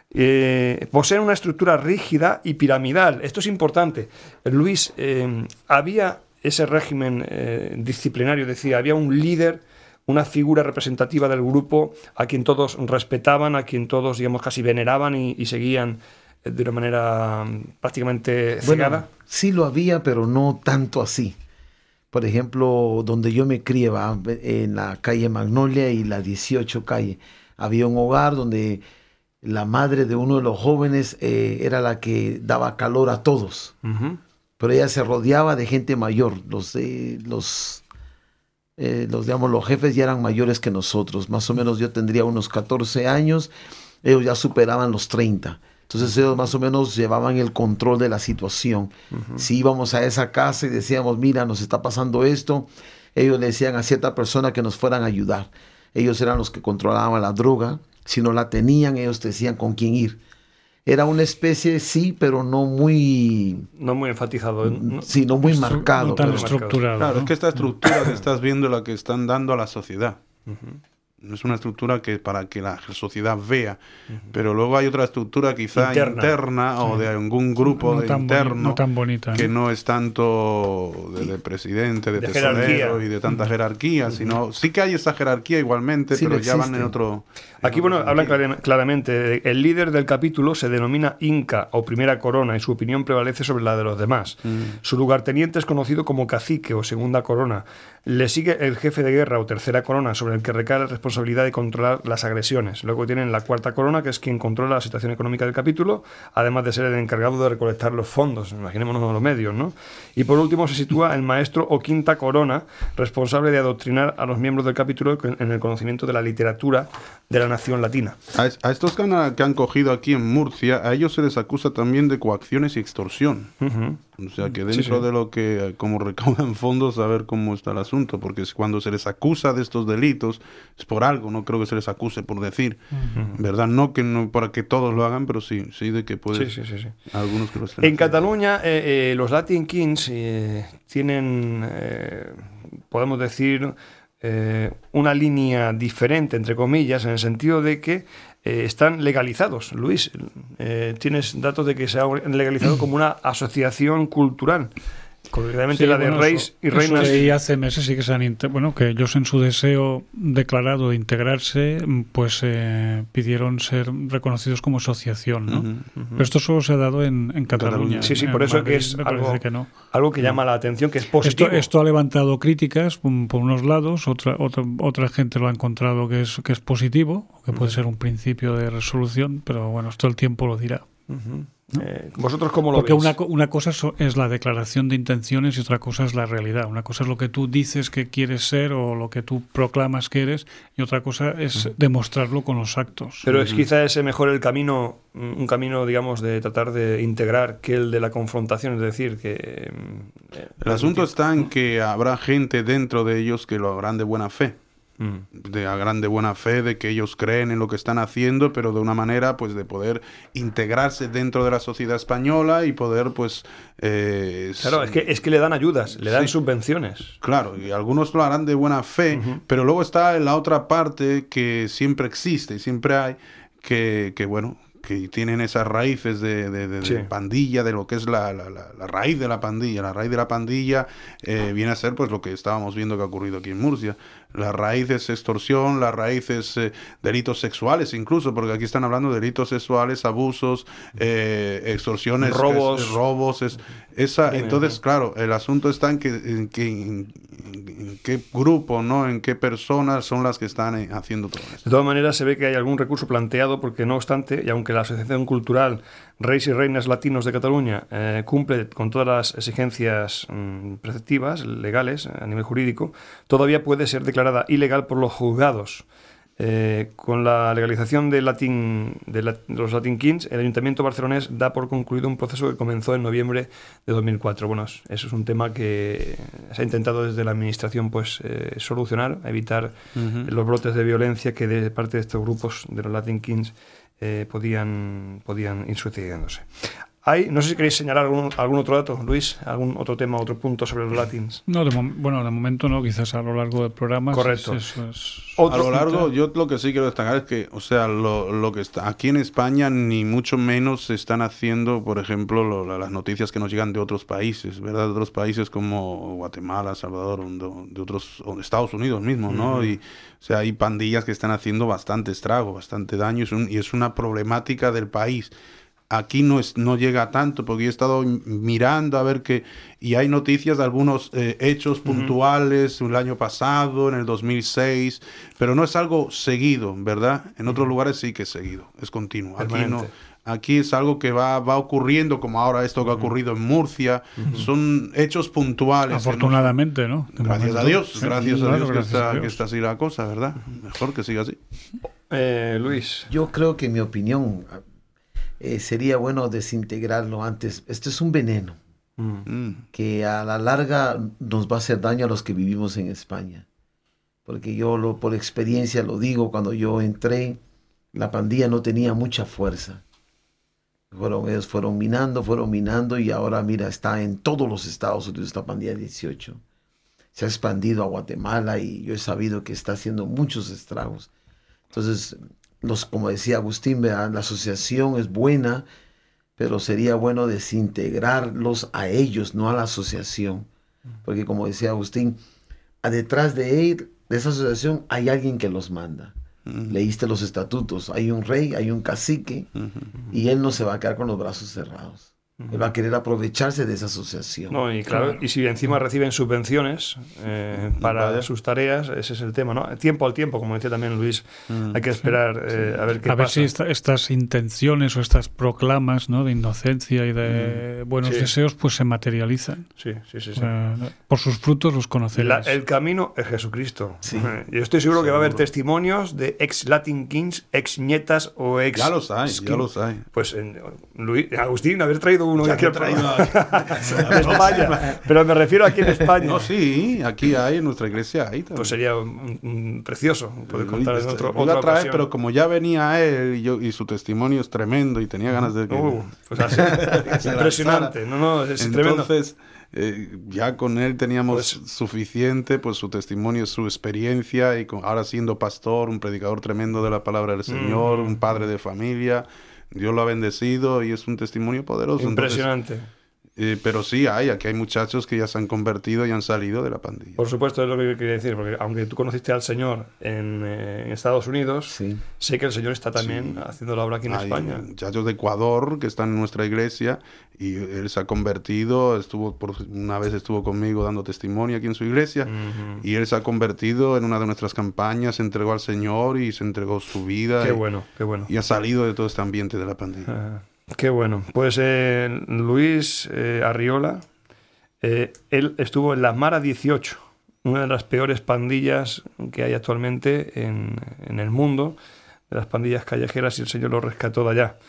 Eh, poseen una estructura rígida y piramidal. Esto es importante. Luis, eh, había ese régimen eh, disciplinario, decía, había un líder, una figura representativa del grupo a quien todos respetaban, a quien todos, digamos, casi veneraban y, y seguían de una manera prácticamente cegada. Bueno, sí lo había, pero no tanto así. Por ejemplo, donde yo me criaba, en la calle Magnolia y la dieciocho calle, había un hogar donde la madre de uno de los jóvenes eh, era la que daba calor a todos. Uh-huh. Pero ella se rodeaba de gente mayor. Los, eh, los, eh, los, digamos, los jefes ya eran mayores que nosotros. Más o menos yo tendría unos catorce años. Ellos ya superaban los treinta. Entonces ellos más o menos llevaban el control de la situación. Uh-huh. Si íbamos a esa casa y decíamos, mira, nos está pasando esto, ellos le decían a cierta persona que nos fueran a ayudar. Ellos eran los que controlaban la droga. Si no la tenían, ellos te decían con quién ir. Era una especie, sí, pero no muy... No muy enfatizado. ¿no? Sí, no muy marcado. No tan pero estructurado. Claro, ¿no? Es que esta estructura que estás viendo es la que están dando a la sociedad. Uh-huh. No es una estructura que para que la sociedad vea, uh-huh. pero luego hay otra estructura quizá interna, interna sí. o de algún grupo no de tan interno boni- no tan bonita, que ¿no? no es tanto de, de presidente, de, de tesorero jerarquía. y de tanta uh-huh. jerarquía, uh-huh. sino sí que hay esa jerarquía igualmente, sí, pero no ya van en otro... Aquí, bueno, hablan clar- claramente. El líder del capítulo se denomina Inca o primera corona y su opinión prevalece sobre la de los demás. Mm. Su lugarteniente es conocido como cacique o segunda corona. Le sigue el jefe de guerra o tercera corona, sobre el que recae la responsabilidad de controlar las agresiones. Luego tienen la cuarta corona, que es quien controla la situación económica del capítulo, además de ser el encargado de recolectar los fondos, imaginémonos los medios, ¿no? Y por último se sitúa el maestro o quinta corona, responsable de adoctrinar a los miembros del capítulo en el conocimiento de la literatura de la nación latina. A, es, a estos que han, que han cogido aquí en Murcia, a ellos se les acusa también de coacciones y extorsión. Uh-huh. O sea que dentro sí, sí. de lo que, como recaudan fondos, a ver cómo está el asunto, porque cuando se les acusa de estos delitos, es por algo, no creo que se les acuse por decir, uh-huh. ¿verdad? No que no para que todos lo hagan, pero sí, sí de que puede, sí, sí, sí, sí. algunos que lo estén En haciendo. Cataluña, eh, eh, los Latin Kings eh, tienen, eh, podemos decir... Eh, una línea diferente, entre comillas, en el sentido de que eh, están legalizados. Luis, eh, ¿tienes datos de que se ha legalizado como una asociación cultural? Concretamente sí, la de bueno, Reyes eso, y Reinas. Eso y hace meses sí que se han inter... bueno, que ellos en su deseo declarado de integrarse, pues eh, pidieron ser reconocidos como asociación, ¿no? Uh-huh, uh-huh. Pero esto solo se ha dado en, en Cataluña. Sí, sí, por en eso Madrid, que es algo que, no. algo que llama la atención, que es positivo. Esto, esto ha levantado críticas por unos lados, otra, otra, otra gente lo ha encontrado que es, que es positivo, que puede uh-huh. ser un principio de resolución, pero bueno, esto el tiempo lo dirá. Uh-huh. ¿No? Eh, ¿Vosotros cómo lo Porque veis? Una, una cosa es la declaración de intenciones y otra cosa es la realidad. Una cosa es lo que tú dices que quieres ser o lo que tú proclamas que eres y otra cosa es uh-huh. demostrarlo con los actos. Pero es quizá ese mejor el camino, un camino, digamos, de tratar de integrar que el de la confrontación, es decir, que... Eh, el asunto está en que habrá gente dentro de ellos que lo harán de buena fe. De a gran de buena fe, de que ellos creen en lo que están haciendo, pero de una manera pues de poder integrarse dentro de la sociedad española y poder pues eh, claro, es que es que le dan ayudas, le dan sí. subvenciones. Claro, y algunos lo harán de buena fe, uh-huh. pero luego está la otra parte que siempre existe y siempre hay, que, que bueno, que tienen esas raíces de, de, de, sí. de pandilla, de lo que es la, la, la, la raíz de la pandilla. La raíz de la pandilla eh, viene a ser pues lo que estábamos viendo que ha ocurrido aquí en Murcia. La raíz es extorsión, la raíz es eh, delitos sexuales incluso, porque aquí están hablando de delitos sexuales, abusos, eh, extorsiones, robos. Es, es, robos es, esa, entonces, claro, el asunto está en que, en que, en en qué grupo, ¿no? En qué personas son las que están eh, haciendo todo esto. De todas maneras, se ve que hay algún recurso planteado porque, no obstante, y aunque la Asociación Cultural Reyes y Reinas Latinos de Cataluña eh, cumple con todas las exigencias mmm, preceptivas, legales, a nivel jurídico, todavía puede ser declarada ilegal por los juzgados. Eh, con la legalización de, Latin, de, la, de los Latin Kings, el Ayuntamiento barcelonés da por concluido un proceso que comenzó en noviembre de dos mil cuatro. Bueno, eso es un tema que se ha intentado desde la Administración pues eh, solucionar, evitar uh-huh. los brotes de violencia que de parte de estos grupos de los Latin Kings eh, podían, podían ir sucediéndose. Hay, no sé si queréis señalar algún, algún otro dato, Luis, algún otro tema, otro punto sobre los Latins. No, de mo- bueno, de momento no, quizás a lo largo del programa. Correcto. Es, es, es... A lo largo, yo lo que sí quiero destacar es que, o sea, lo, lo que está aquí en España, ni mucho menos se están haciendo, por ejemplo, lo, las noticias que nos llegan de otros países, ¿verdad? De otros países como Guatemala, Salvador, de, de otros, o de Estados Unidos mismo, ¿no? Uh-huh. Y, o sea, hay pandillas que están haciendo bastante estrago, bastante daño, es un, y es una problemática del país. Aquí no, es, no llega tanto, porque yo he estado mirando a ver que... Y hay noticias de algunos eh, hechos puntuales, uh-huh. el año pasado, en el dos mil seis, pero no es algo seguido, ¿verdad? En otros uh-huh. lugares sí que es seguido, es continuo. Aquí no, aquí es algo que va, va ocurriendo, como ahora esto que ha ocurrido en Murcia. Uh-huh. Son hechos puntuales. Afortunadamente, ¿no? De gracias momento. a Dios, sí, gracias sí, a Dios, claro, que, gracias está, a Dios que está así la cosa, ¿verdad? Uh-huh. Mejor que siga así. Eh, Luis. Yo creo que en mi opinión... Eh, sería bueno desintegrarlo antes. Esto es un veneno mm. que a la larga nos va a hacer daño a los que vivimos en España. Porque yo lo, por experiencia lo digo, cuando yo entré, la pandilla no tenía mucha fuerza. Fueron, ellos fueron minando, fueron minando y ahora mira, está en todos los Estados Unidos esta pandilla dieciocho. Se ha expandido a Guatemala y yo he sabido que está haciendo muchos estragos. Entonces... Los, como decía Agustín, ¿verdad? La asociación es buena, pero sería bueno desintegrarlos a ellos, no a la asociación. Porque como decía Agustín, a detrás de él, de esa asociación, hay alguien que los manda. Uh-huh. Leíste los estatutos, hay un rey, hay un cacique, uh-huh. y él no se va a quedar con los brazos cerrados. Él va a querer aprovecharse de esa asociación. No, y claro, y si encima reciben subvenciones eh, para Vaya. sus tareas, ese es el tema, ¿no? Tiempo al tiempo, como decía también Luis, mm, hay que esperar eh, sí. a ver qué a pasa. A ver si esta, estas intenciones o estas proclamas, ¿no?, de inocencia y de mm, buenos sí. deseos, pues se materializan. Sí, sí, sí. sí. Uh, por sus frutos los conoceréis. La, el camino es Jesucristo. Sí. Yo estoy seguro, seguro que va a haber testimonios de ex Latin Kings, ex nietas o ex... Ya los hay, skin. ya los hay. Pues en, Luis, Agustín, haber traído uno de aquí al programa. De España, pero me refiero aquí en España. No, sí, aquí hay, en nuestra iglesia hay también. Pues sería un, un precioso poder contar en otro, otra otra traer, ocasión. Pero como ya venía él y, yo, y su testimonio es tremendo y tenía ganas de que... Uh, pues así, es impresionante, no, no, es Entonces, tremendo. Eh, ya con él teníamos pues, suficiente, pues su testimonio, su experiencia y con, ahora siendo pastor, un predicador tremendo de la palabra del Señor, mm. un padre de familia. Dios lo ha bendecido y es un testimonio poderoso. Impresionante. Entonces, eh, pero sí hay, aquí hay muchachos que ya se han convertido y han salido de la pandilla. Por supuesto, es lo que yo quería decir, porque aunque tú conociste al Señor en, eh, en Estados Unidos, sí. sé que el Señor está también sí. haciendo la obra aquí en hay España. Muchachos de Ecuador que están en nuestra iglesia y él se ha convertido, estuvo por, una vez estuvo conmigo dando testimonio aquí en su iglesia uh-huh. y él se ha convertido en una de nuestras campañas, se entregó al Señor y se entregó su vida. Qué y, bueno, qué bueno. Y ha salido de todo este ambiente de la pandilla. Uh-huh. Qué bueno. Pues eh, Luis eh, Arriola, eh, él estuvo en la Mara dieciocho, una de las peores pandillas que hay actualmente en, en el mundo, de las pandillas callejeras, y el Señor lo rescató de allá.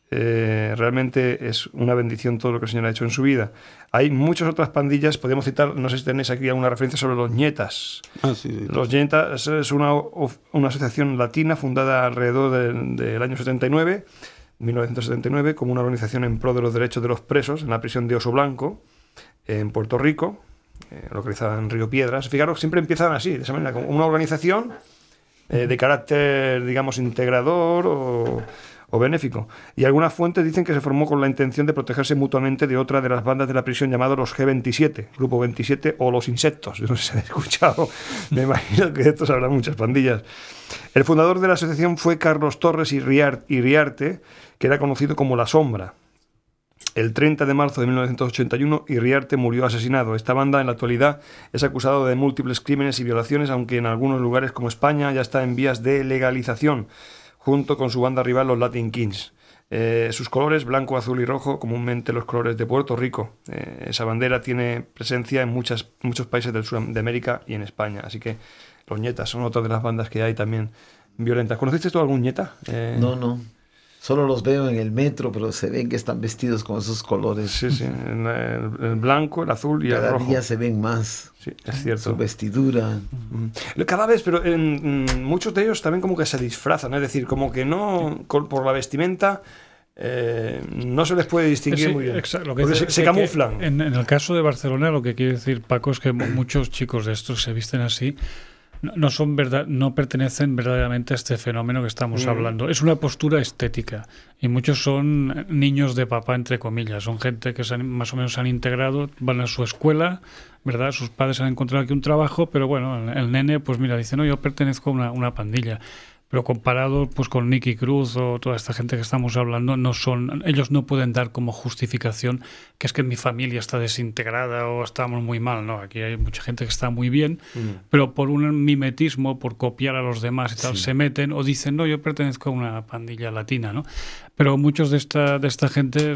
Eh, realmente es una bendición todo lo que el Señor ha hecho en su vida. Hay muchas otras pandillas, podemos citar, no sé si tenéis aquí alguna referencia sobre los Ñetas. Ah, sí, sí. Los Ñetas es una, una asociación latina fundada alrededor del, del año setenta y nueve, mil novecientos setenta y nueve, como una organización en pro de los derechos de los presos en la prisión de Oso Blanco, en Puerto Rico, eh, localizada en Río Piedras. Fijaros, siempre empiezan así, de esa manera, como una organización eh, de carácter, digamos, integrador o, o benéfico. Y algunas fuentes dicen que se formó con la intención de protegerse mutuamente de otra de las bandas de la prisión llamado los G veintisiete, Grupo veintisiete o los Insectos. Yo no sé si habéis escuchado, me imagino que de estos habrá muchas pandillas. El fundador de la asociación fue Carlos Torres Iriarte, que era conocido como La Sombra. El treinta de marzo de mil novecientos ochenta y uno, Iriarte murió asesinado. Esta banda en la actualidad es acusada de múltiples crímenes y violaciones, aunque en algunos lugares como España ya está en vías de legalización, junto con su banda rival, los Latin Kings. Eh, sus colores, blanco, azul y rojo, comúnmente los colores de Puerto Rico. Eh, esa bandera tiene presencia en muchas, muchos países del sur de América y en España. Así que los Ñetas son otra de las bandas que hay también violentas. ¿Conociste tú algún Ñeta? Eh... No, no. Solo los veo en el metro, pero se ven que están vestidos con esos colores. Sí, sí. El, el blanco, el azul y Cada el rojo. Cada día se ven más. Sí, es cierto. Su vestidura. Cada vez, pero en, en muchos de ellos también como que se disfrazan. Es decir, como que no, con, por la vestimenta, eh, no se les puede distinguir sí, muy bien. Exacto, lo que porque dice, se, se camuflan. En, en el caso de Barcelona, lo que quiere decir Paco es que muchos chicos de estos se visten así. No son verdad, no pertenecen verdaderamente a este fenómeno que estamos mm. hablando. Es una postura estética y muchos son niños de papá, entre comillas. Son gente que se han, más o menos se han integrado, van a su escuela, ¿verdad? Sus padres han encontrado aquí un trabajo, pero bueno, el, el nene, pues mira, dice, no, yo pertenezco a una, una pandilla. Pero comparado pues con Nicky Cruz o toda esta gente que estamos hablando, no son, ellos no pueden dar como justificación que es que mi familia está desintegrada o estamos muy mal. No, aquí hay mucha gente que está muy bien, mm. pero por un mimetismo, por copiar a los demás y tal, sí. se meten o dicen, no, yo pertenezco a una pandilla latina, ¿no? Pero muchos de esta de esta gente,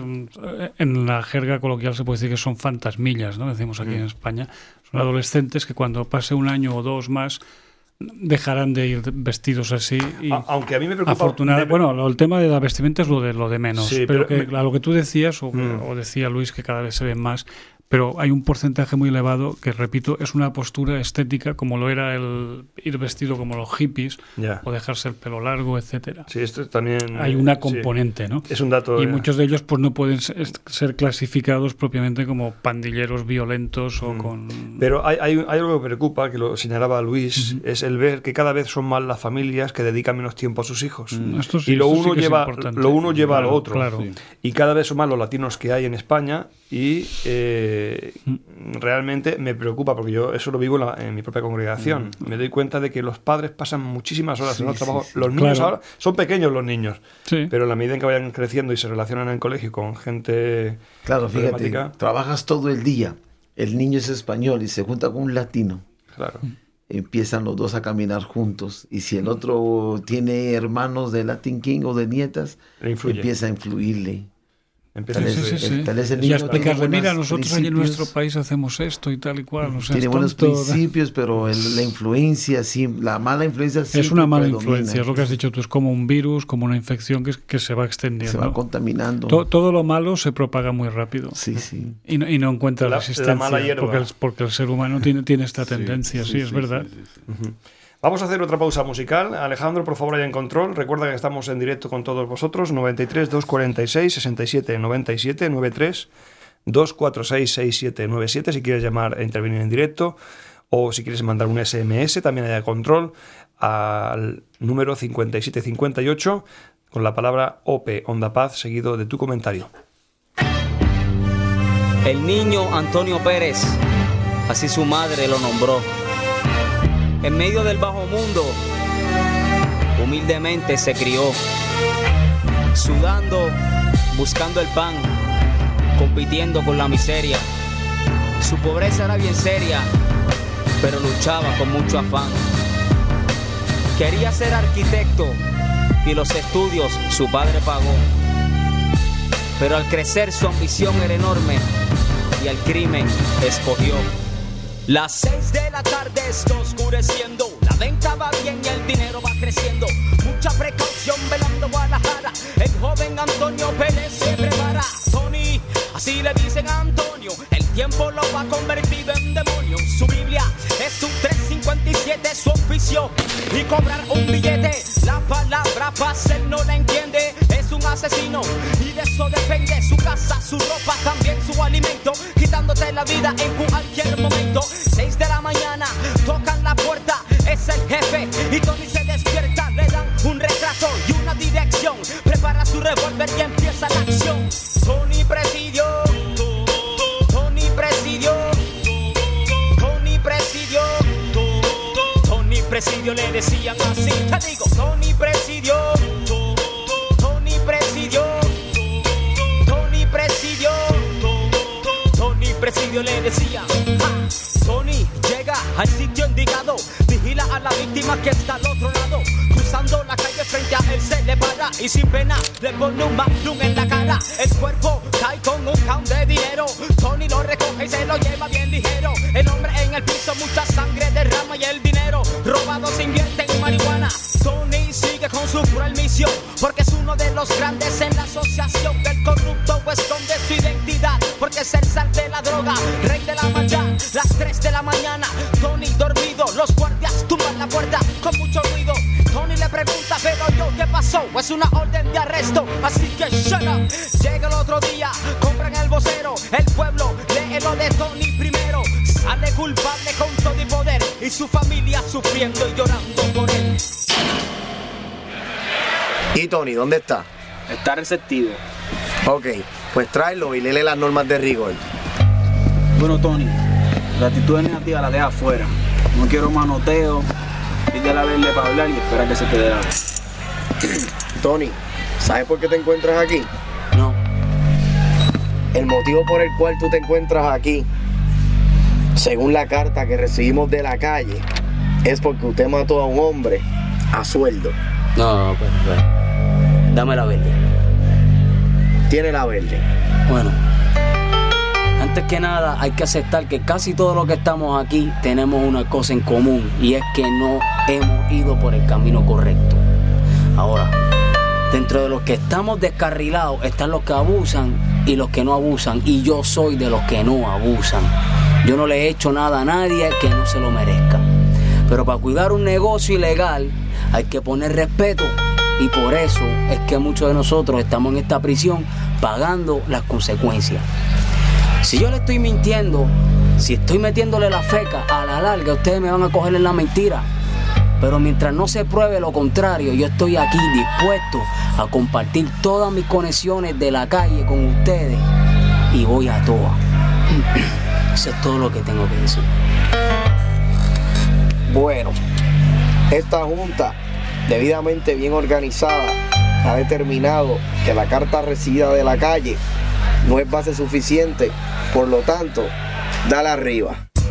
en la jerga coloquial se puede decir que son fantasmillas, ¿no? Decimos aquí mm. en España. Son adolescentes que cuando pase un año o dos más dejarán de ir vestidos así y aunque a mí me preocupa afortunadamente, me... bueno, el tema de la vestimenta es lo de lo de menos, sí, pero, pero que me... a lo que tú decías o, mm. o decía Luis que cada vez se ven más, pero hay un porcentaje muy elevado que, repito, es una postura estética como lo era el ir vestido como los hippies yeah. o dejarse el pelo largo, etcétera. Sí, esto también hay una componente, sí. ¿no? Es un dato. Y ya. muchos de ellos pues no pueden ser clasificados propiamente como pandilleros violentos o mm. con. Pero hay, hay, hay algo que preocupa, que lo señalaba Luis, uh-huh. es el ver que cada vez son más las familias que dedican menos tiempo a sus hijos. Mm. Esto sí, y lo uno sí lleva, lo uno lleva claro, a lo otro. Claro. Sí. Y cada vez son más los latinos que hay en España y eh, mm. realmente me preocupa porque yo eso lo vivo en, la, en mi propia congregación. Mm. Me doy cuenta de que los padres pasan muchísimas horas sí, en el trabajo. Sí, sí. Los niños claro. ahora son pequeños los niños, sí. pero en la medida en que vayan creciendo y se relacionan en el colegio con gente claro, fíjate, trabajas todo el día, el niño es español y se junta con un latino. Claro. Empiezan los dos a caminar juntos y si el otro tiene hermanos de Latin King o de nietas, empieza a influirle. Tal vez, sí, sí, tal vez el y explicarle, mira, nosotros allí en nuestro país hacemos esto y tal y cual. No tiene buenos tonto, principios, pero el, la influencia, sí, la mala influencia sí es una mala predomina. Influencia, es lo que has dicho tú, es como un virus, como una infección que, que se va extendiendo. Se va contaminando. Todo, todo lo malo se propaga muy rápido. Sí, sí. Y no, y no encuentra la, resistencia. La mala hierba. Porque el, porque el ser humano tiene, tiene esta tendencia, sí, sí, sí es sí, verdad. Sí, sí, sí. Uh-huh. Vamos a hacer otra pausa musical. Alejandro, por favor, allá en control. Recuerda que estamos en directo con todos vosotros. noventa y tres, doscientos cuarenta y seis, sesenta y siete, noventa y siete, noventa y tres, doscientos cuarenta y seis, sesenta y siete, noventa y siete. Si quieres llamar e intervenir en directo o si quieres mandar un ese eme ese, también allá en control al número cincuenta y siete cincuenta y ocho con la palabra O P, Onda Paz, seguido de tu comentario. El niño Antonio Pérez, así su madre lo nombró. En medio del bajo mundo, humildemente se crió, sudando, buscando el pan, compitiendo con la miseria. Su pobreza era bien seria, pero luchaba con mucho afán. Quería ser arquitecto y los estudios su padre pagó. Pero al crecer su ambición era enorme y al crimen escogió. Las seis de la tarde está oscureciendo, la venta va bien y el dinero va creciendo. Mucha precaución velando Guadalajara, el joven Antonio Pérez se prepara. Tony, así le dicen a Antonio, el tiempo lo va convertido en demonio. Su Biblia es un tres cincuenta y siete, su oficio y cobrar un billete. La palabra paz él no la entiende, es un asesino y de eso depende su casa, su ropa, también su alimento, quitándote la vida en cualquier momento. Seis de la mañana, tocan la puerta, es el jefe y Tony se despierta, le dan un retrato y una dirección, prepara su revólver y empieza la acción. Tony presidió, Tony presidió, Tony presidió, Tony presidió, le decían así, te digo, Tony presidió, Tony presidió, Tony presidió. Presidio le decía, ¡ja! Tony llega al sitio indicado, vigila a la víctima que está al otro lado. Cruzando la calle frente a él se le para y sin pena le pone un magnum en la cara. El cuerpo cae con un count de dinero. Tony lo recoge y se lo lleva bien ligero. El hombre en el piso, mucha sangre derrama y el dinero robado se invierte en marihuana. Tony sigue con su cruel misión porque es uno de los grandes en la asociación del corrupto, o esconde su identidad porque es el zar de la droga, rey de la maldad. Las tres de la mañana, Tony dormido, los guardias tumban la puerta con mucho ruido. Tony le pregunta, pero yo, ¿qué pasó? Es una orden de arresto, así que shut up. Llega el otro día, compran el vocero, el pueblo lee lo de Tony primero. Sale culpable con todo y poder y su familia sufriendo y llorando por él. ¿Y Tony, dónde está? Está resentido. Ok, pues tráelo y léele las normas de rigor. Bueno, Tony, la actitud negativa la deja afuera. No quiero manoteo, pídele a verle para hablar y espera que se te dé la vez. Tony, ¿sabes por qué te encuentras aquí? No. El motivo por el cual tú te encuentras aquí, según la carta que recibimos de la calle, es porque usted mató a un hombre a sueldo. No, no, pero, pero. Dame la verde. Tiene la verde. Bueno, antes que nada hay que aceptar que casi todos los que estamos aquí tenemos una cosa en común, y es que no hemos ido por el camino correcto. Ahora, dentro de los que estamos descarrilados están los que abusan y los que no abusan, y yo soy de los que no abusan. Yo no le he hecho nada a nadie que no se lo merezca. Pero para cuidar un negocio ilegal hay que poner respeto, y por eso es que muchos de nosotros estamos en esta prisión pagando las consecuencias. Si yo le estoy mintiendo, si estoy metiéndole la feca, a la larga ustedes me van a coger en la mentira. Pero mientras no se pruebe lo contrario, yo estoy aquí dispuesto a compartir todas mis conexiones de la calle con ustedes, y voy a todas. Eso es todo lo que tengo que decir. Bueno, esta junta, debidamente bien organizada, ha determinado que la carta recibida de la calle no es base suficiente, por lo tanto, dale arriba.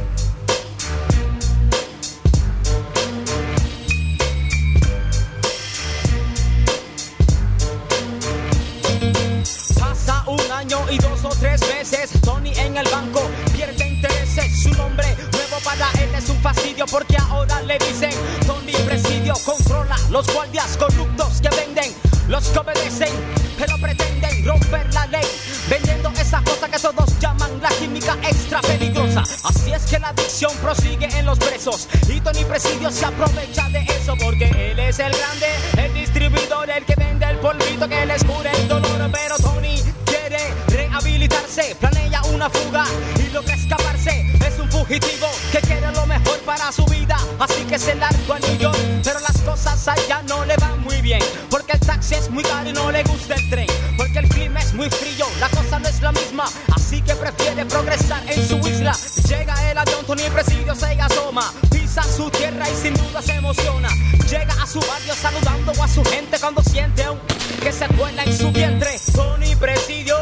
Pasa un año y dos o tres veces, Tony en el banco pierde intereses. Su nombre nuevo para él es un fastidio, porque ahora le dicen Tony Presidio. Controla los guardias corruptos que venden, los que obedecen, pero pretenden romper la ley, vendiendo esa cosa que todos llaman la química extra peligrosa. Así es que la adicción prosigue en los presos, y Tony Presidio se aprovecha de eso, porque él es el grande, el distribuidor, el que vende el polvito que les cura el dolor. Pero Tony quiere rehabilitarse, planea una fuga y logra escaparse. Es un fugitivo que quiere lo mejor para su vida, así que se largó a New York. Pero las cosas allá no le van muy bien, porque el taxi es muy caro y no le gusta el tren, porque el clima es muy frío, la cosa no es la misma, así que prefiere progresar en su isla. Llega el avión, Tony Presidio se asoma, pisa su tierra y sin duda se emociona. Llega a su barrio saludando a su gente cuando siente un que se cuela en su vientre. Tony Presidio,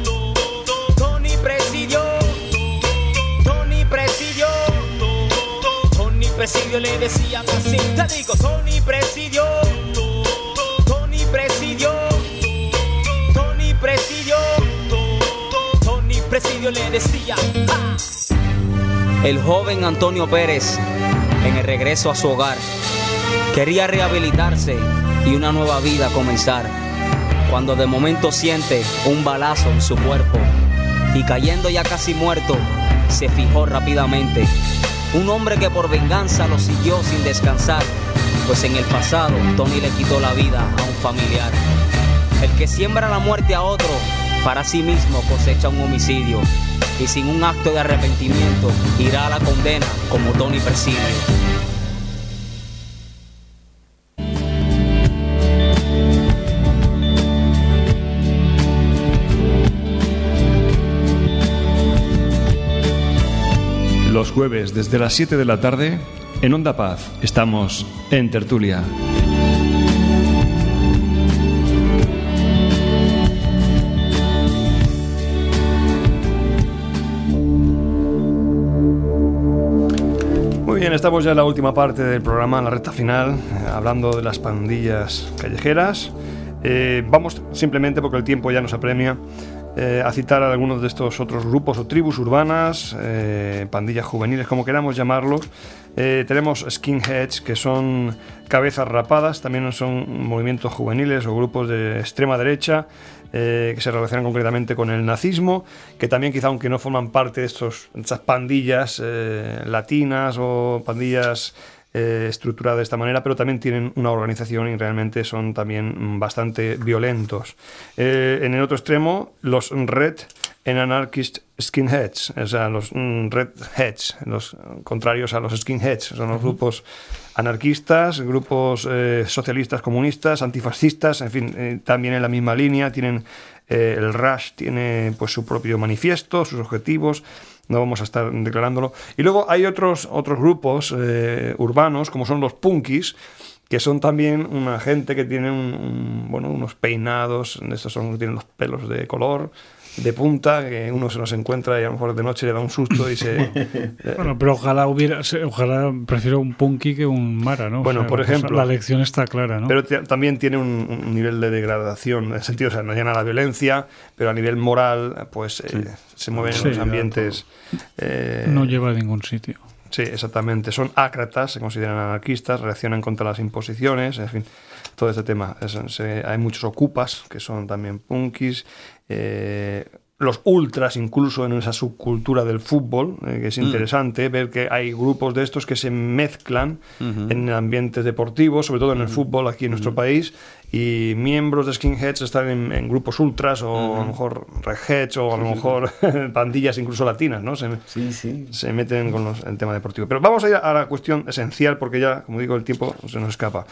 Tony Presidio, Tony Presidio, Tony Presidio le decían así. Te digo, Tony Presidio, Tony Presidio, Tony Presidio, Tony Presidio le decía. ¡Ah! El joven Antonio Pérez, en el regreso a su hogar, quería rehabilitarse y una nueva vida comenzar, cuando de momento siente un balazo en su cuerpo, y cayendo ya casi muerto, se fijó rápidamente. Un hombre que por venganza lo siguió sin descansar, pues en el pasado Tony le quitó la vida a un familiar. El que siembra la muerte a otro, para sí mismo cosecha un homicidio, y sin un acto de arrepentimiento irá a la condena como Tony Presidio. Los jueves desde las siete de la tarde, en Onda Paz, estamos en Tertulia. bien, estamos ya en la última parte del programa, en la recta final, eh, hablando de las pandillas callejeras. Eh, vamos simplemente, porque el tiempo ya nos apremia, eh, a citar a algunos de estos otros grupos o tribus urbanas, eh, pandillas juveniles, como queramos llamarlos. Eh, tenemos skinheads, que son cabezas rapadas, también son movimientos juveniles o grupos de extrema derecha, eh, que se relacionan concretamente con el nazismo, que también quizá, aunque no forman parte de estos, estas pandillas eh, latinas o pandillas eh, estructuradas de esta manera, pero también tienen una organización y realmente son también bastante violentos. Eh, en el otro extremo, los Red and Anarchist Skinheads, o sea, los mm, Redheads, los contrarios a los Skinheads, son los grupos anarquistas, grupos eh, socialistas, comunistas, antifascistas, en fin, eh, también en la misma línea. Tienen eh, el Rush tiene pues su propio manifiesto, sus objetivos, no vamos a estar declarándolo. Y luego hay otros, otros grupos eh, urbanos, como son los punkis, que son también una gente que tiene un, un, bueno, unos peinados, estos son, tienen los pelos de color, de punta, que uno se los encuentra y a lo mejor de noche le da un susto y se... Bueno, pero ojalá hubiera, ojalá prefiero un punky que un mara, ¿no? Bueno, o sea, por ejemplo... La lección está clara, ¿no? Pero t- también tiene un, un nivel de degradación, en el sentido, o sea, no llena a la violencia, pero a nivel moral, pues eh, sí. se mueven sí, en los ambientes... Eh, no lleva a ningún sitio. Sí, exactamente. Son ácratas, se consideran anarquistas, reaccionan contra las imposiciones, en fin, todo este tema. Es, se, hay muchos ocupas, que son también punkis, eh, los ultras incluso en esa subcultura del fútbol, eh, que es interesante mm. ver que hay grupos de estos que se mezclan uh-huh. en ambientes deportivos, sobre todo en el uh-huh. fútbol aquí en uh-huh. nuestro país, y miembros de skinheads están en, en grupos ultras o uh-huh. a lo mejor redheads o a lo sí, mejor sí. pandillas incluso latinas, ¿no? Se, sí, sí. se meten con los, el tema deportivo. Pero vamos a ir a la cuestión esencial, porque ya, como digo, el tiempo se nos escapa.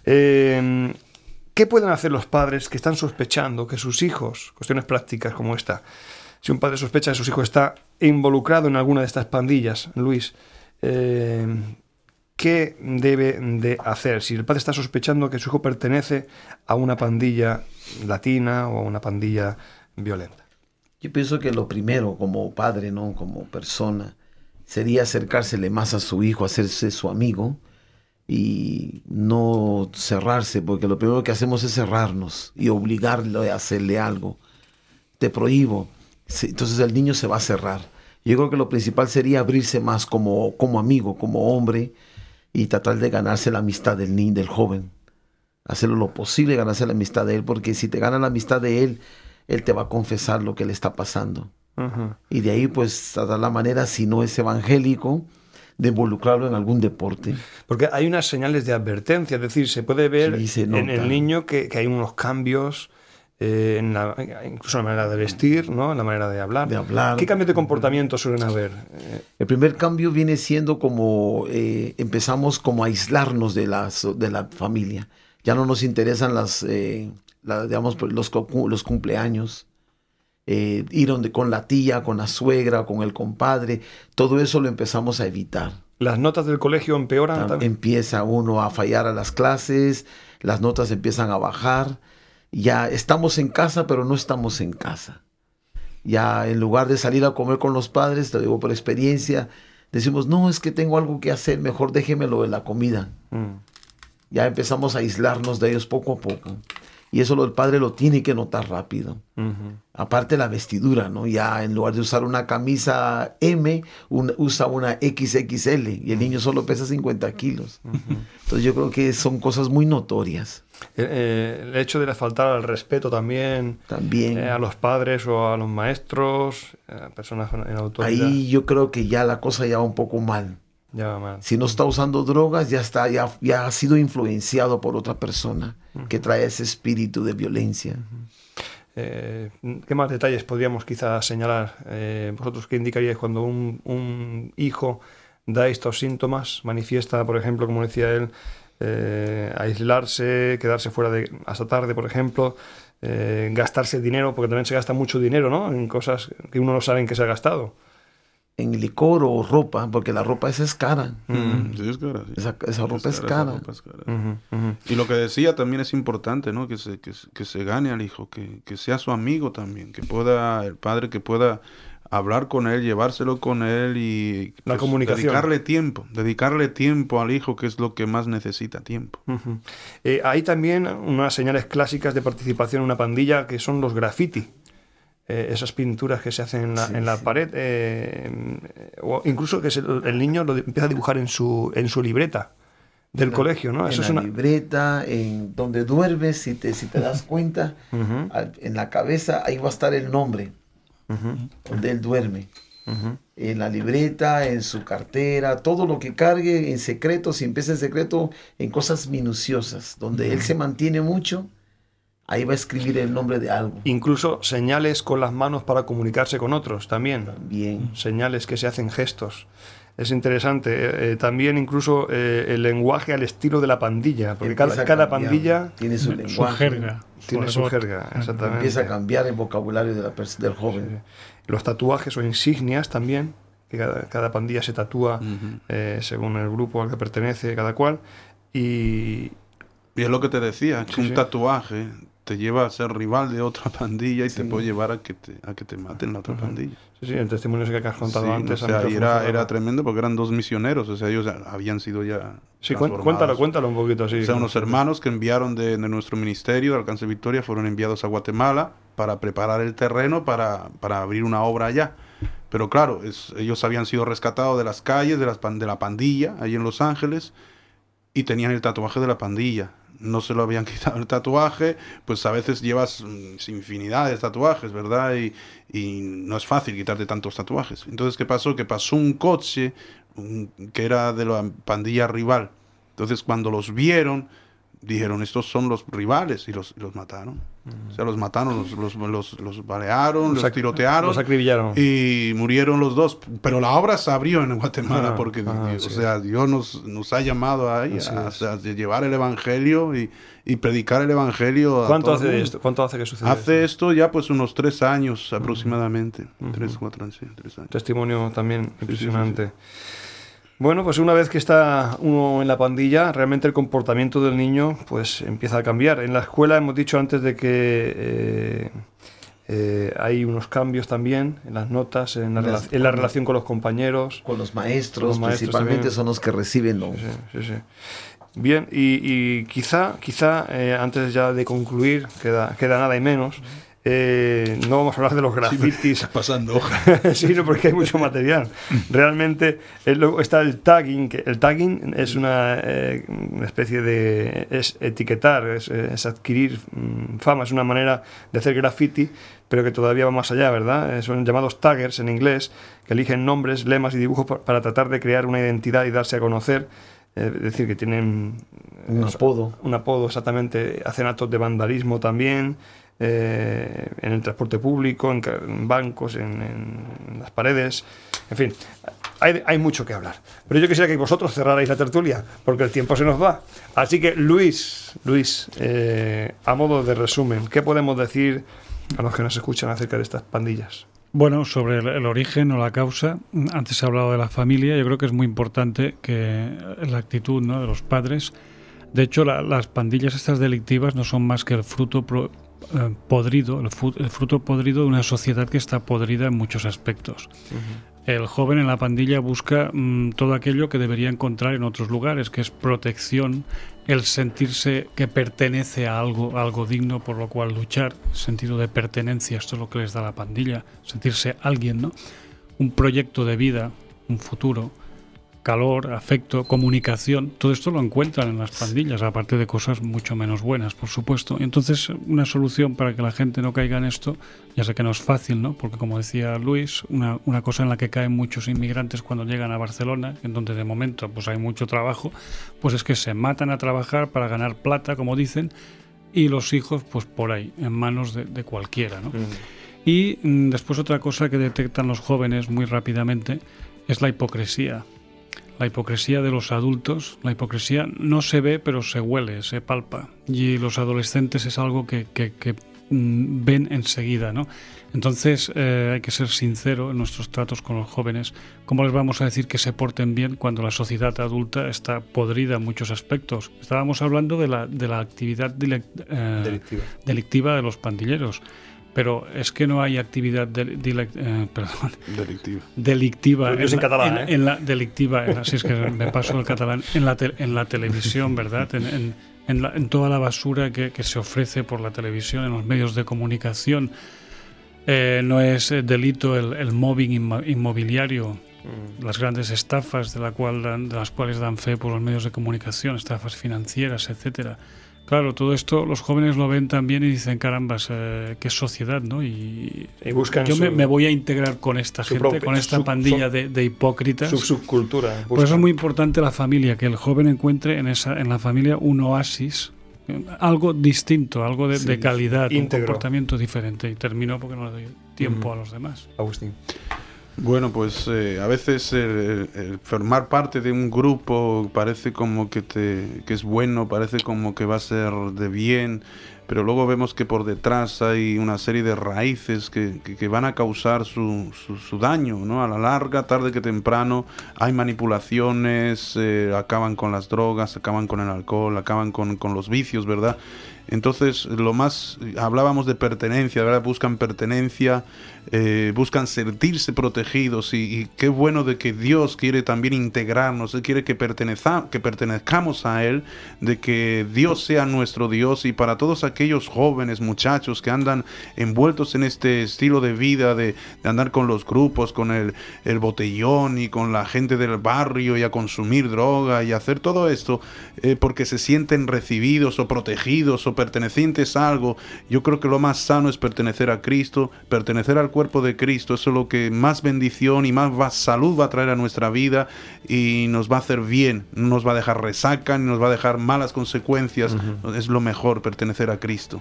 Eh, ¿Qué pueden hacer los padres que están sospechando que sus hijos, cuestiones prácticas como esta, si un padre sospecha que su hijo está involucrado en alguna de estas pandillas, Luis, eh, ¿qué debe de hacer? Si el padre está sospechando que su hijo pertenece a una pandilla latina o a una pandilla violenta. Yo pienso que lo primero, como padre, ¿no? Como persona, sería acercársele más a su hijo, hacerse su amigo, y no cerrarse, porque lo primero que hacemos es cerrarnos y obligarlo a hacerle algo. Te prohíbo. Entonces el niño se va a cerrar. Yo creo que lo principal sería abrirse más como, como amigo, como hombre, y tratar de ganarse la amistad del niño, del joven. Hacerlo lo posible, ganarse la amistad de él, porque si te gana la amistad de él, él te va a confesar lo que le está pasando. Uh-huh. Y de ahí, pues, tratar la manera, si no es evangélico, de involucrarlo en algún deporte. Porque hay unas señales de advertencia, es decir, se puede ver sí, se en el niño que, que hay unos cambios, eh, en la, incluso en la manera de vestir, ¿no? En la manera de hablar. de hablar. ¿Qué cambios de comportamiento suelen haber? El primer cambio viene siendo como eh, empezamos como a aislarnos de, las, de la familia. Ya no nos interesan las, eh, la, digamos, los, los cumpleaños. Eh, ir donde, con la tía, con la suegra, con el compadre, todo eso lo empezamos a evitar. ¿Las notas del colegio empeoran? También empieza uno a fallar a las clases, las notas empiezan a bajar, ya estamos en casa, pero no estamos en casa. Ya en lugar de salir a comer con los padres, te lo digo por experiencia, decimos, no, es que tengo algo que hacer, mejor déjemelo de la comida. Mm. Ya empezamos a aislarnos de ellos poco a poco. Y eso lo, el padre lo tiene que notar rápido. Uh-huh. Aparte la vestidura, ¿no? Ya en lugar de usar una camisa M, un, usa una equis equis ele. Y el niño solo pesa cincuenta kilos. Uh-huh. Entonces yo creo que son cosas muy notorias. Eh, eh, el hecho de faltar al respeto también, también. Eh, a los padres o a los maestros, a personas en autoridad. Ahí yo creo que ya la cosa ya va un poco mal. Ya va mal. Si no está usando drogas, ya está, ya, ya ha sido influenciado por otra persona uh-huh. que trae ese espíritu de violencia. Uh-huh. Eh, ¿Qué más detalles podríamos quizás señalar? Eh, ¿Vosotros qué indicaríais cuando un, un hijo da estos síntomas? Manifiesta, por ejemplo, como decía él, eh, aislarse, quedarse fuera de hasta tarde, por ejemplo, eh, gastarse dinero, porque también se gasta mucho dinero, ¿no? En cosas que uno no sabe en qué se ha gastado. En licor o ropa, porque la ropa esa es cara. Mm. Sí, es cara. Sí. Esa, esa ropa es, es cara. Esa ropa es cara. Uh-huh, uh-huh. Y lo que decía también es importante, ¿no? Que se, que, que se gane al hijo, que, que sea su amigo también, que pueda, el padre que pueda hablar con él, llevárselo con él y la pues, comunicación. dedicarle tiempo, dedicarle tiempo al hijo, que es lo que más necesita, tiempo. Uh-huh. Eh, hay también unas señales clásicas de participación en una pandilla que son los graffiti. Eh, esas pinturas que se hacen en la, sí, en la sí. pared, eh, o incluso que se, el niño lo empieza a dibujar en su, en su libreta del la, colegio, ¿no? En Eso la es una... libreta, en donde duermes, si te, si te das cuenta, uh-huh. al, en la cabeza ahí va a estar el nombre, uh-huh. donde él duerme. Uh-huh. En la libreta, en su cartera, todo lo que cargue en secreto, si empieza en secreto, en cosas minuciosas, donde uh-huh. él se mantiene mucho. Ahí va a escribir el nombre de algo. Incluso señales con las manos para comunicarse con otros también. También. Señales que se hacen gestos. Es interesante. Eh, también incluso eh, el lenguaje al estilo de la pandilla. Porque cada, cada pandilla tiene su lenguaje. Su jerga. Tiene su jerga, exactamente. Empieza a cambiar el vocabulario de la del joven. Sí. Los tatuajes o insignias también. Que cada, cada pandilla se tatúa uh-huh. eh, según el grupo al que pertenece cada cual. Y... Y es lo que te decía, que sí, un sí. tatuaje te lleva a ser rival de otra pandilla y sí. te puede llevar a que te, a que te maten la otra uh-huh. pandilla. Sí, sí, el testimonio que has contado sí, antes. O sea, y era, era tremendo porque eran dos misioneros, o sea, ellos habían sido ya Sí, cuéntalo, cuéntalo un poquito. Sí, o sea, unos hermanos que enviaron de, de nuestro ministerio, de Alcance Victoria, fueron enviados a Guatemala para preparar el terreno para, para abrir una obra allá. Pero claro, es, ellos habían sido rescatados de las calles, de, las, de la pandilla, ahí en Los Ángeles, y tenían el tatuaje de la pandilla. No se lo habían quitado el tatuaje, pues a veces llevas infinidad de tatuajes, ¿verdad? Y, y no es fácil quitarte tantos tatuajes. Entonces, ¿qué pasó? Que pasó un coche un, que era de la pandilla rival. Entonces, cuando los vieron, dijeron, estos son los rivales, y los, los mataron. Uh-huh. O sea, los mataron, los, los, los, los balearon, los, los tirotearon. Los acribillaron. Y murieron los dos. Pero la obra se abrió en Guatemala, uh-huh. porque uh-huh, o sí. sea, Dios nos, nos ha llamado ahí a, a, a llevar el Evangelio y, y predicar el Evangelio. ¿Cuánto hace de esto? ¿Cuánto hace que sucede Hace esto? esto ya pues unos tres años aproximadamente. Uh-huh. Tres, cuatro años, sí, tres años. Testimonio también impresionante. Sí, sí, sí. Bueno, pues una vez que está uno en la pandilla, realmente el comportamiento del niño pues empieza a cambiar. En la escuela hemos dicho antes de que eh, eh, hay unos cambios también en las notas, en la, las, en la relación con los compañeros. Con los maestros, los maestros principalmente también. Son los que reciben los... Sí, sí, sí. Bien, y, y quizá, quizá eh, antes ya de concluir, queda, queda nada y menos... Eh, no vamos a hablar de los grafitis. Sí, pasando hoja. Sí, no, porque hay mucho material. Realmente es lo, está el tagging. Que el tagging es una, eh, una especie de... es etiquetar, es, es adquirir mm, fama, es una manera de hacer graffiti, pero que todavía va más allá, ¿verdad? Son llamados taggers en inglés, que eligen nombres, lemas y dibujos para, para tratar de crear una identidad y darse a conocer. Es decir, que tienen... Un apodo. Un apodo, exactamente. Hacen actos de vandalismo también. Eh, en el transporte público, en, en bancos, en, en las paredes, en fin, hay, hay mucho que hablar. Pero yo quisiera que vosotros cerrarais la tertulia, porque el tiempo se nos va. Así que, Luis, Luis, eh, a modo de resumen, ¿qué podemos decir a los que nos escuchan acerca de estas pandillas? Bueno, sobre el, el origen o la causa, antes se ha hablado de la familia, yo creo que es muy importante que la actitud, ¿no?, de los padres. De hecho, la, las pandillas estas delictivas no son más que el fruto pro, eh, podrido, el, fu, el fruto podrido de una sociedad que está podrida en muchos aspectos. Uh-huh. El joven en la pandilla busca mmm, todo aquello que debería encontrar en otros lugares, que es protección, el sentirse que pertenece a algo, a algo digno por lo cual luchar, sentido de pertenencia, esto es lo que les da la pandilla, sentirse alguien, ¿no? Un proyecto de vida, un futuro, calor, afecto, comunicación, todo esto lo encuentran en las pandillas, aparte de cosas mucho menos buenas, por supuesto. Y entonces, una solución para que la gente no caiga en esto, ya sé que no es fácil, ¿no? Porque como decía Luis, una, una cosa en la que caen muchos inmigrantes cuando llegan a Barcelona, en donde de momento pues hay mucho trabajo, pues es que se matan a trabajar para ganar plata, como dicen, y los hijos, pues por ahí, en manos de, de cualquiera, ¿no? Mm. Y mm, después otra cosa que detectan los jóvenes muy rápidamente es la hipocresía. La hipocresía de los adultos, la hipocresía no se ve, pero se huele, se palpa. Y los adolescentes es algo que, que, que mm, ven enseguida, ¿no? Entonces eh, hay que ser sincero en nuestros tratos con los jóvenes. ¿Cómo les vamos a decir que se porten bien cuando la sociedad adulta está podrida en muchos aspectos? Estábamos hablando de la, de la actividad dilect, eh, delictiva. delictiva de los pandilleros. pero es que no hay actividad de, de, eh, perdón, delictiva, delictiva en, en, catalán, en, ¿eh? en la delictiva, en, así es que me paso el catalán, en la, te, en la televisión, ¿verdad? En, en, en, la, en toda la basura que, que se ofrece por la televisión, en los medios de comunicación. Eh, no es delito el, el mobbing inmobiliario, mm. las grandes estafas de, la cual dan, de las cuales dan fe por los medios de comunicación, estafas financieras, etcétera. Claro, todo esto los jóvenes lo ven también y dicen, caramba, eh, qué sociedad, ¿no? Y, y buscan yo su, me, me voy a integrar con esta gente, propia, con esta su, pandilla su, de, de hipócritas. Su subcultura. Buscan. Por eso es muy importante la familia, que el joven encuentre en esa en la familia un oasis, algo distinto, algo de, sí, de calidad, íntegro. Un comportamiento diferente. Y termino porque no le doy tiempo mm. a los demás. Agustín. Bueno, pues eh, a veces el, el, el formar parte de un grupo parece como que, te, que es bueno, parece como que va a ser de bien, pero luego vemos que por detrás hay una serie de raíces que, que, que van a causar su, su, su daño, ¿no? A la larga, tarde que temprano, hay manipulaciones, eh, acaban con las drogas, acaban con el alcohol, acaban con, con los vicios, ¿verdad? Entonces, lo más, hablábamos de pertenencia, ¿verdad? Buscan pertenencia, eh, buscan sentirse protegidos y, y qué bueno de que Dios quiere también integrarnos, Él quiere que, perteneza, que pertenezcamos a Él, de que Dios sea nuestro Dios, y para todos aquellos jóvenes, muchachos que andan envueltos en este estilo de vida, de, de andar con los grupos, con el, el botellón y con la gente del barrio y a consumir droga y hacer todo esto, eh, porque se sienten recibidos o protegidos o pertenecientes a algo. Yo creo que lo más sano es pertenecer a Cristo, pertenecer al cuerpo de Cristo. Eso es lo que más bendición y más va, salud va a traer a nuestra vida y nos va a hacer bien, no nos va a dejar resaca ni nos va a dejar malas consecuencias. Uh-huh. Es lo mejor, pertenecer a Cristo.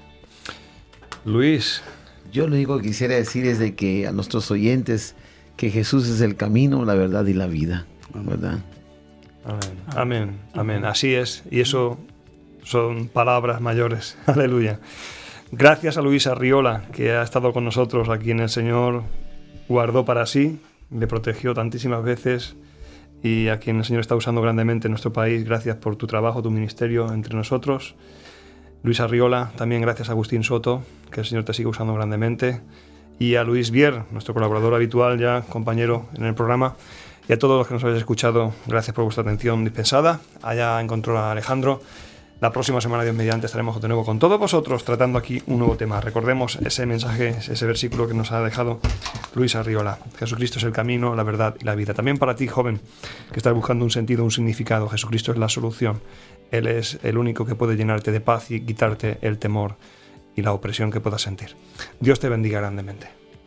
Luis. Yo lo único que quisiera decir es de que a nuestros oyentes que Jesús es el camino, la verdad y la vida, ¿verdad? Amén, amén, amén. Así es, y eso son palabras mayores. Aleluya. Gracias a Luis Arriola, que ha estado con nosotros, a quien el Señor guardó para sí, le protegió tantísimas veces, y a quien el Señor está usando grandemente en nuestro país. Gracias por tu trabajo, tu ministerio entre nosotros. Luis Arriola, también gracias a Agustín Soto, que el Señor te sigue usando grandemente, y a Luis Bier, nuestro colaborador habitual ya, compañero en el programa, y a todos los que nos habéis escuchado, gracias por vuestra atención dispensada. Allá encontró a Alejandro. La próxima semana, Dios mediante, estaremos de nuevo con todos vosotros tratando aquí un nuevo tema. Recordemos ese mensaje, ese versículo que nos ha dejado Luis Arriola. Jesucristo es el camino, la verdad y la vida. También para ti, joven, que estás buscando un sentido, un significado, Jesucristo es la solución. Él es el único que puede llenarte de paz y quitarte el temor y la opresión que puedas sentir. Dios te bendiga grandemente.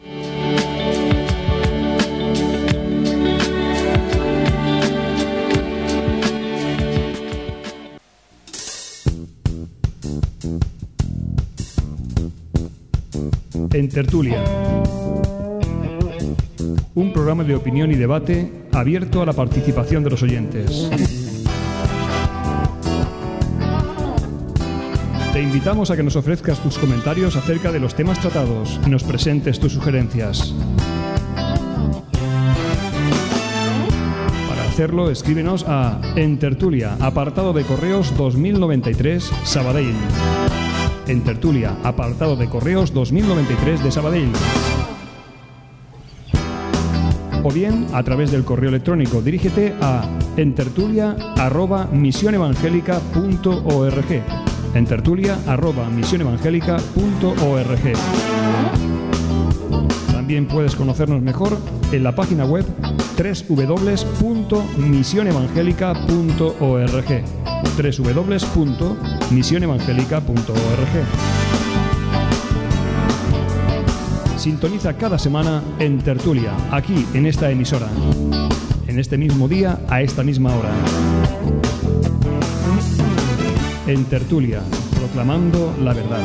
En Tertulia, un programa de opinión y debate abierto a la participación de los oyentes. Te invitamos a que nos ofrezcas tus comentarios acerca de los temas tratados y nos presentes tus sugerencias. Para hacerlo, escríbenos a En Tertulia, apartado de correos dos mil noventa y tres, Sabadell. En Tertulia, apartado de correos dos mil noventa y tres de Sabadell. O bien a través del correo electrónico, dirígete a entertulia arroba misionevangelica punto org. entertulia arroba misionevangelica punto org. También puedes conocernos mejor en la página web doble u doble u doble u punto misionevangelica punto org. doble u doble u doble u punto misionevangelica punto org. Sintoniza cada semana En Tertulia, aquí en esta emisora, en este mismo día, a esta misma hora. En Tertulia, proclamando la verdad.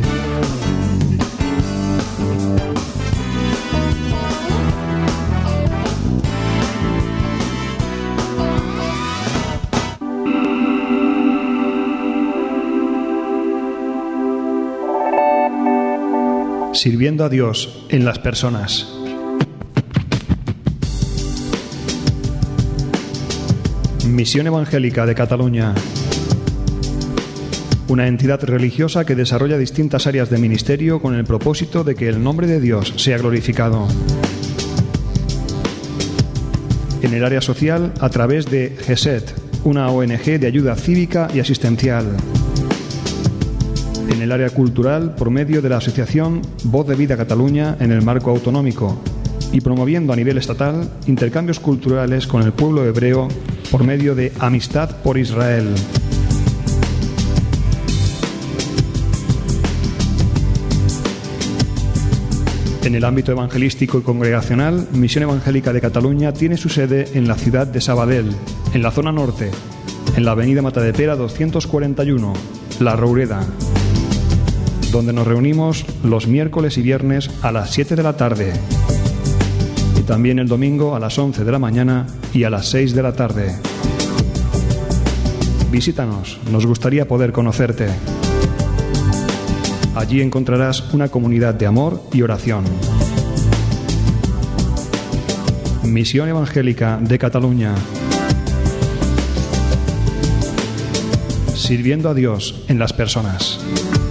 Sirviendo a Dios en las personas. Misión Evangélica de Cataluña. una entidad religiosa que desarrolla distintas áreas de ministerio con el propósito de que el nombre de Dios sea glorificado. En el área social, a través de GESET, una O N G de ayuda cívica y asistencial. En el área cultural, por medio de la asociación Voz de Vida Cataluña en el marco autonómico, y promoviendo a nivel estatal intercambios culturales con el pueblo hebreo por medio de Amistad por Israel. En el ámbito evangelístico y congregacional, Misión Evangélica de Cataluña tiene su sede en la ciudad de Sabadell, en la zona norte, en la avenida Matadepera doscientos cuarenta y uno, La Roureda, donde nos reunimos los miércoles y viernes a las siete de la tarde y también el domingo a las once de la mañana y a las seis de la tarde. Visítanos, nos gustaría poder conocerte. Allí encontrarás una comunidad de amor y oración. Misión Evangélica de Cataluña. Sirviendo a Dios en las personas.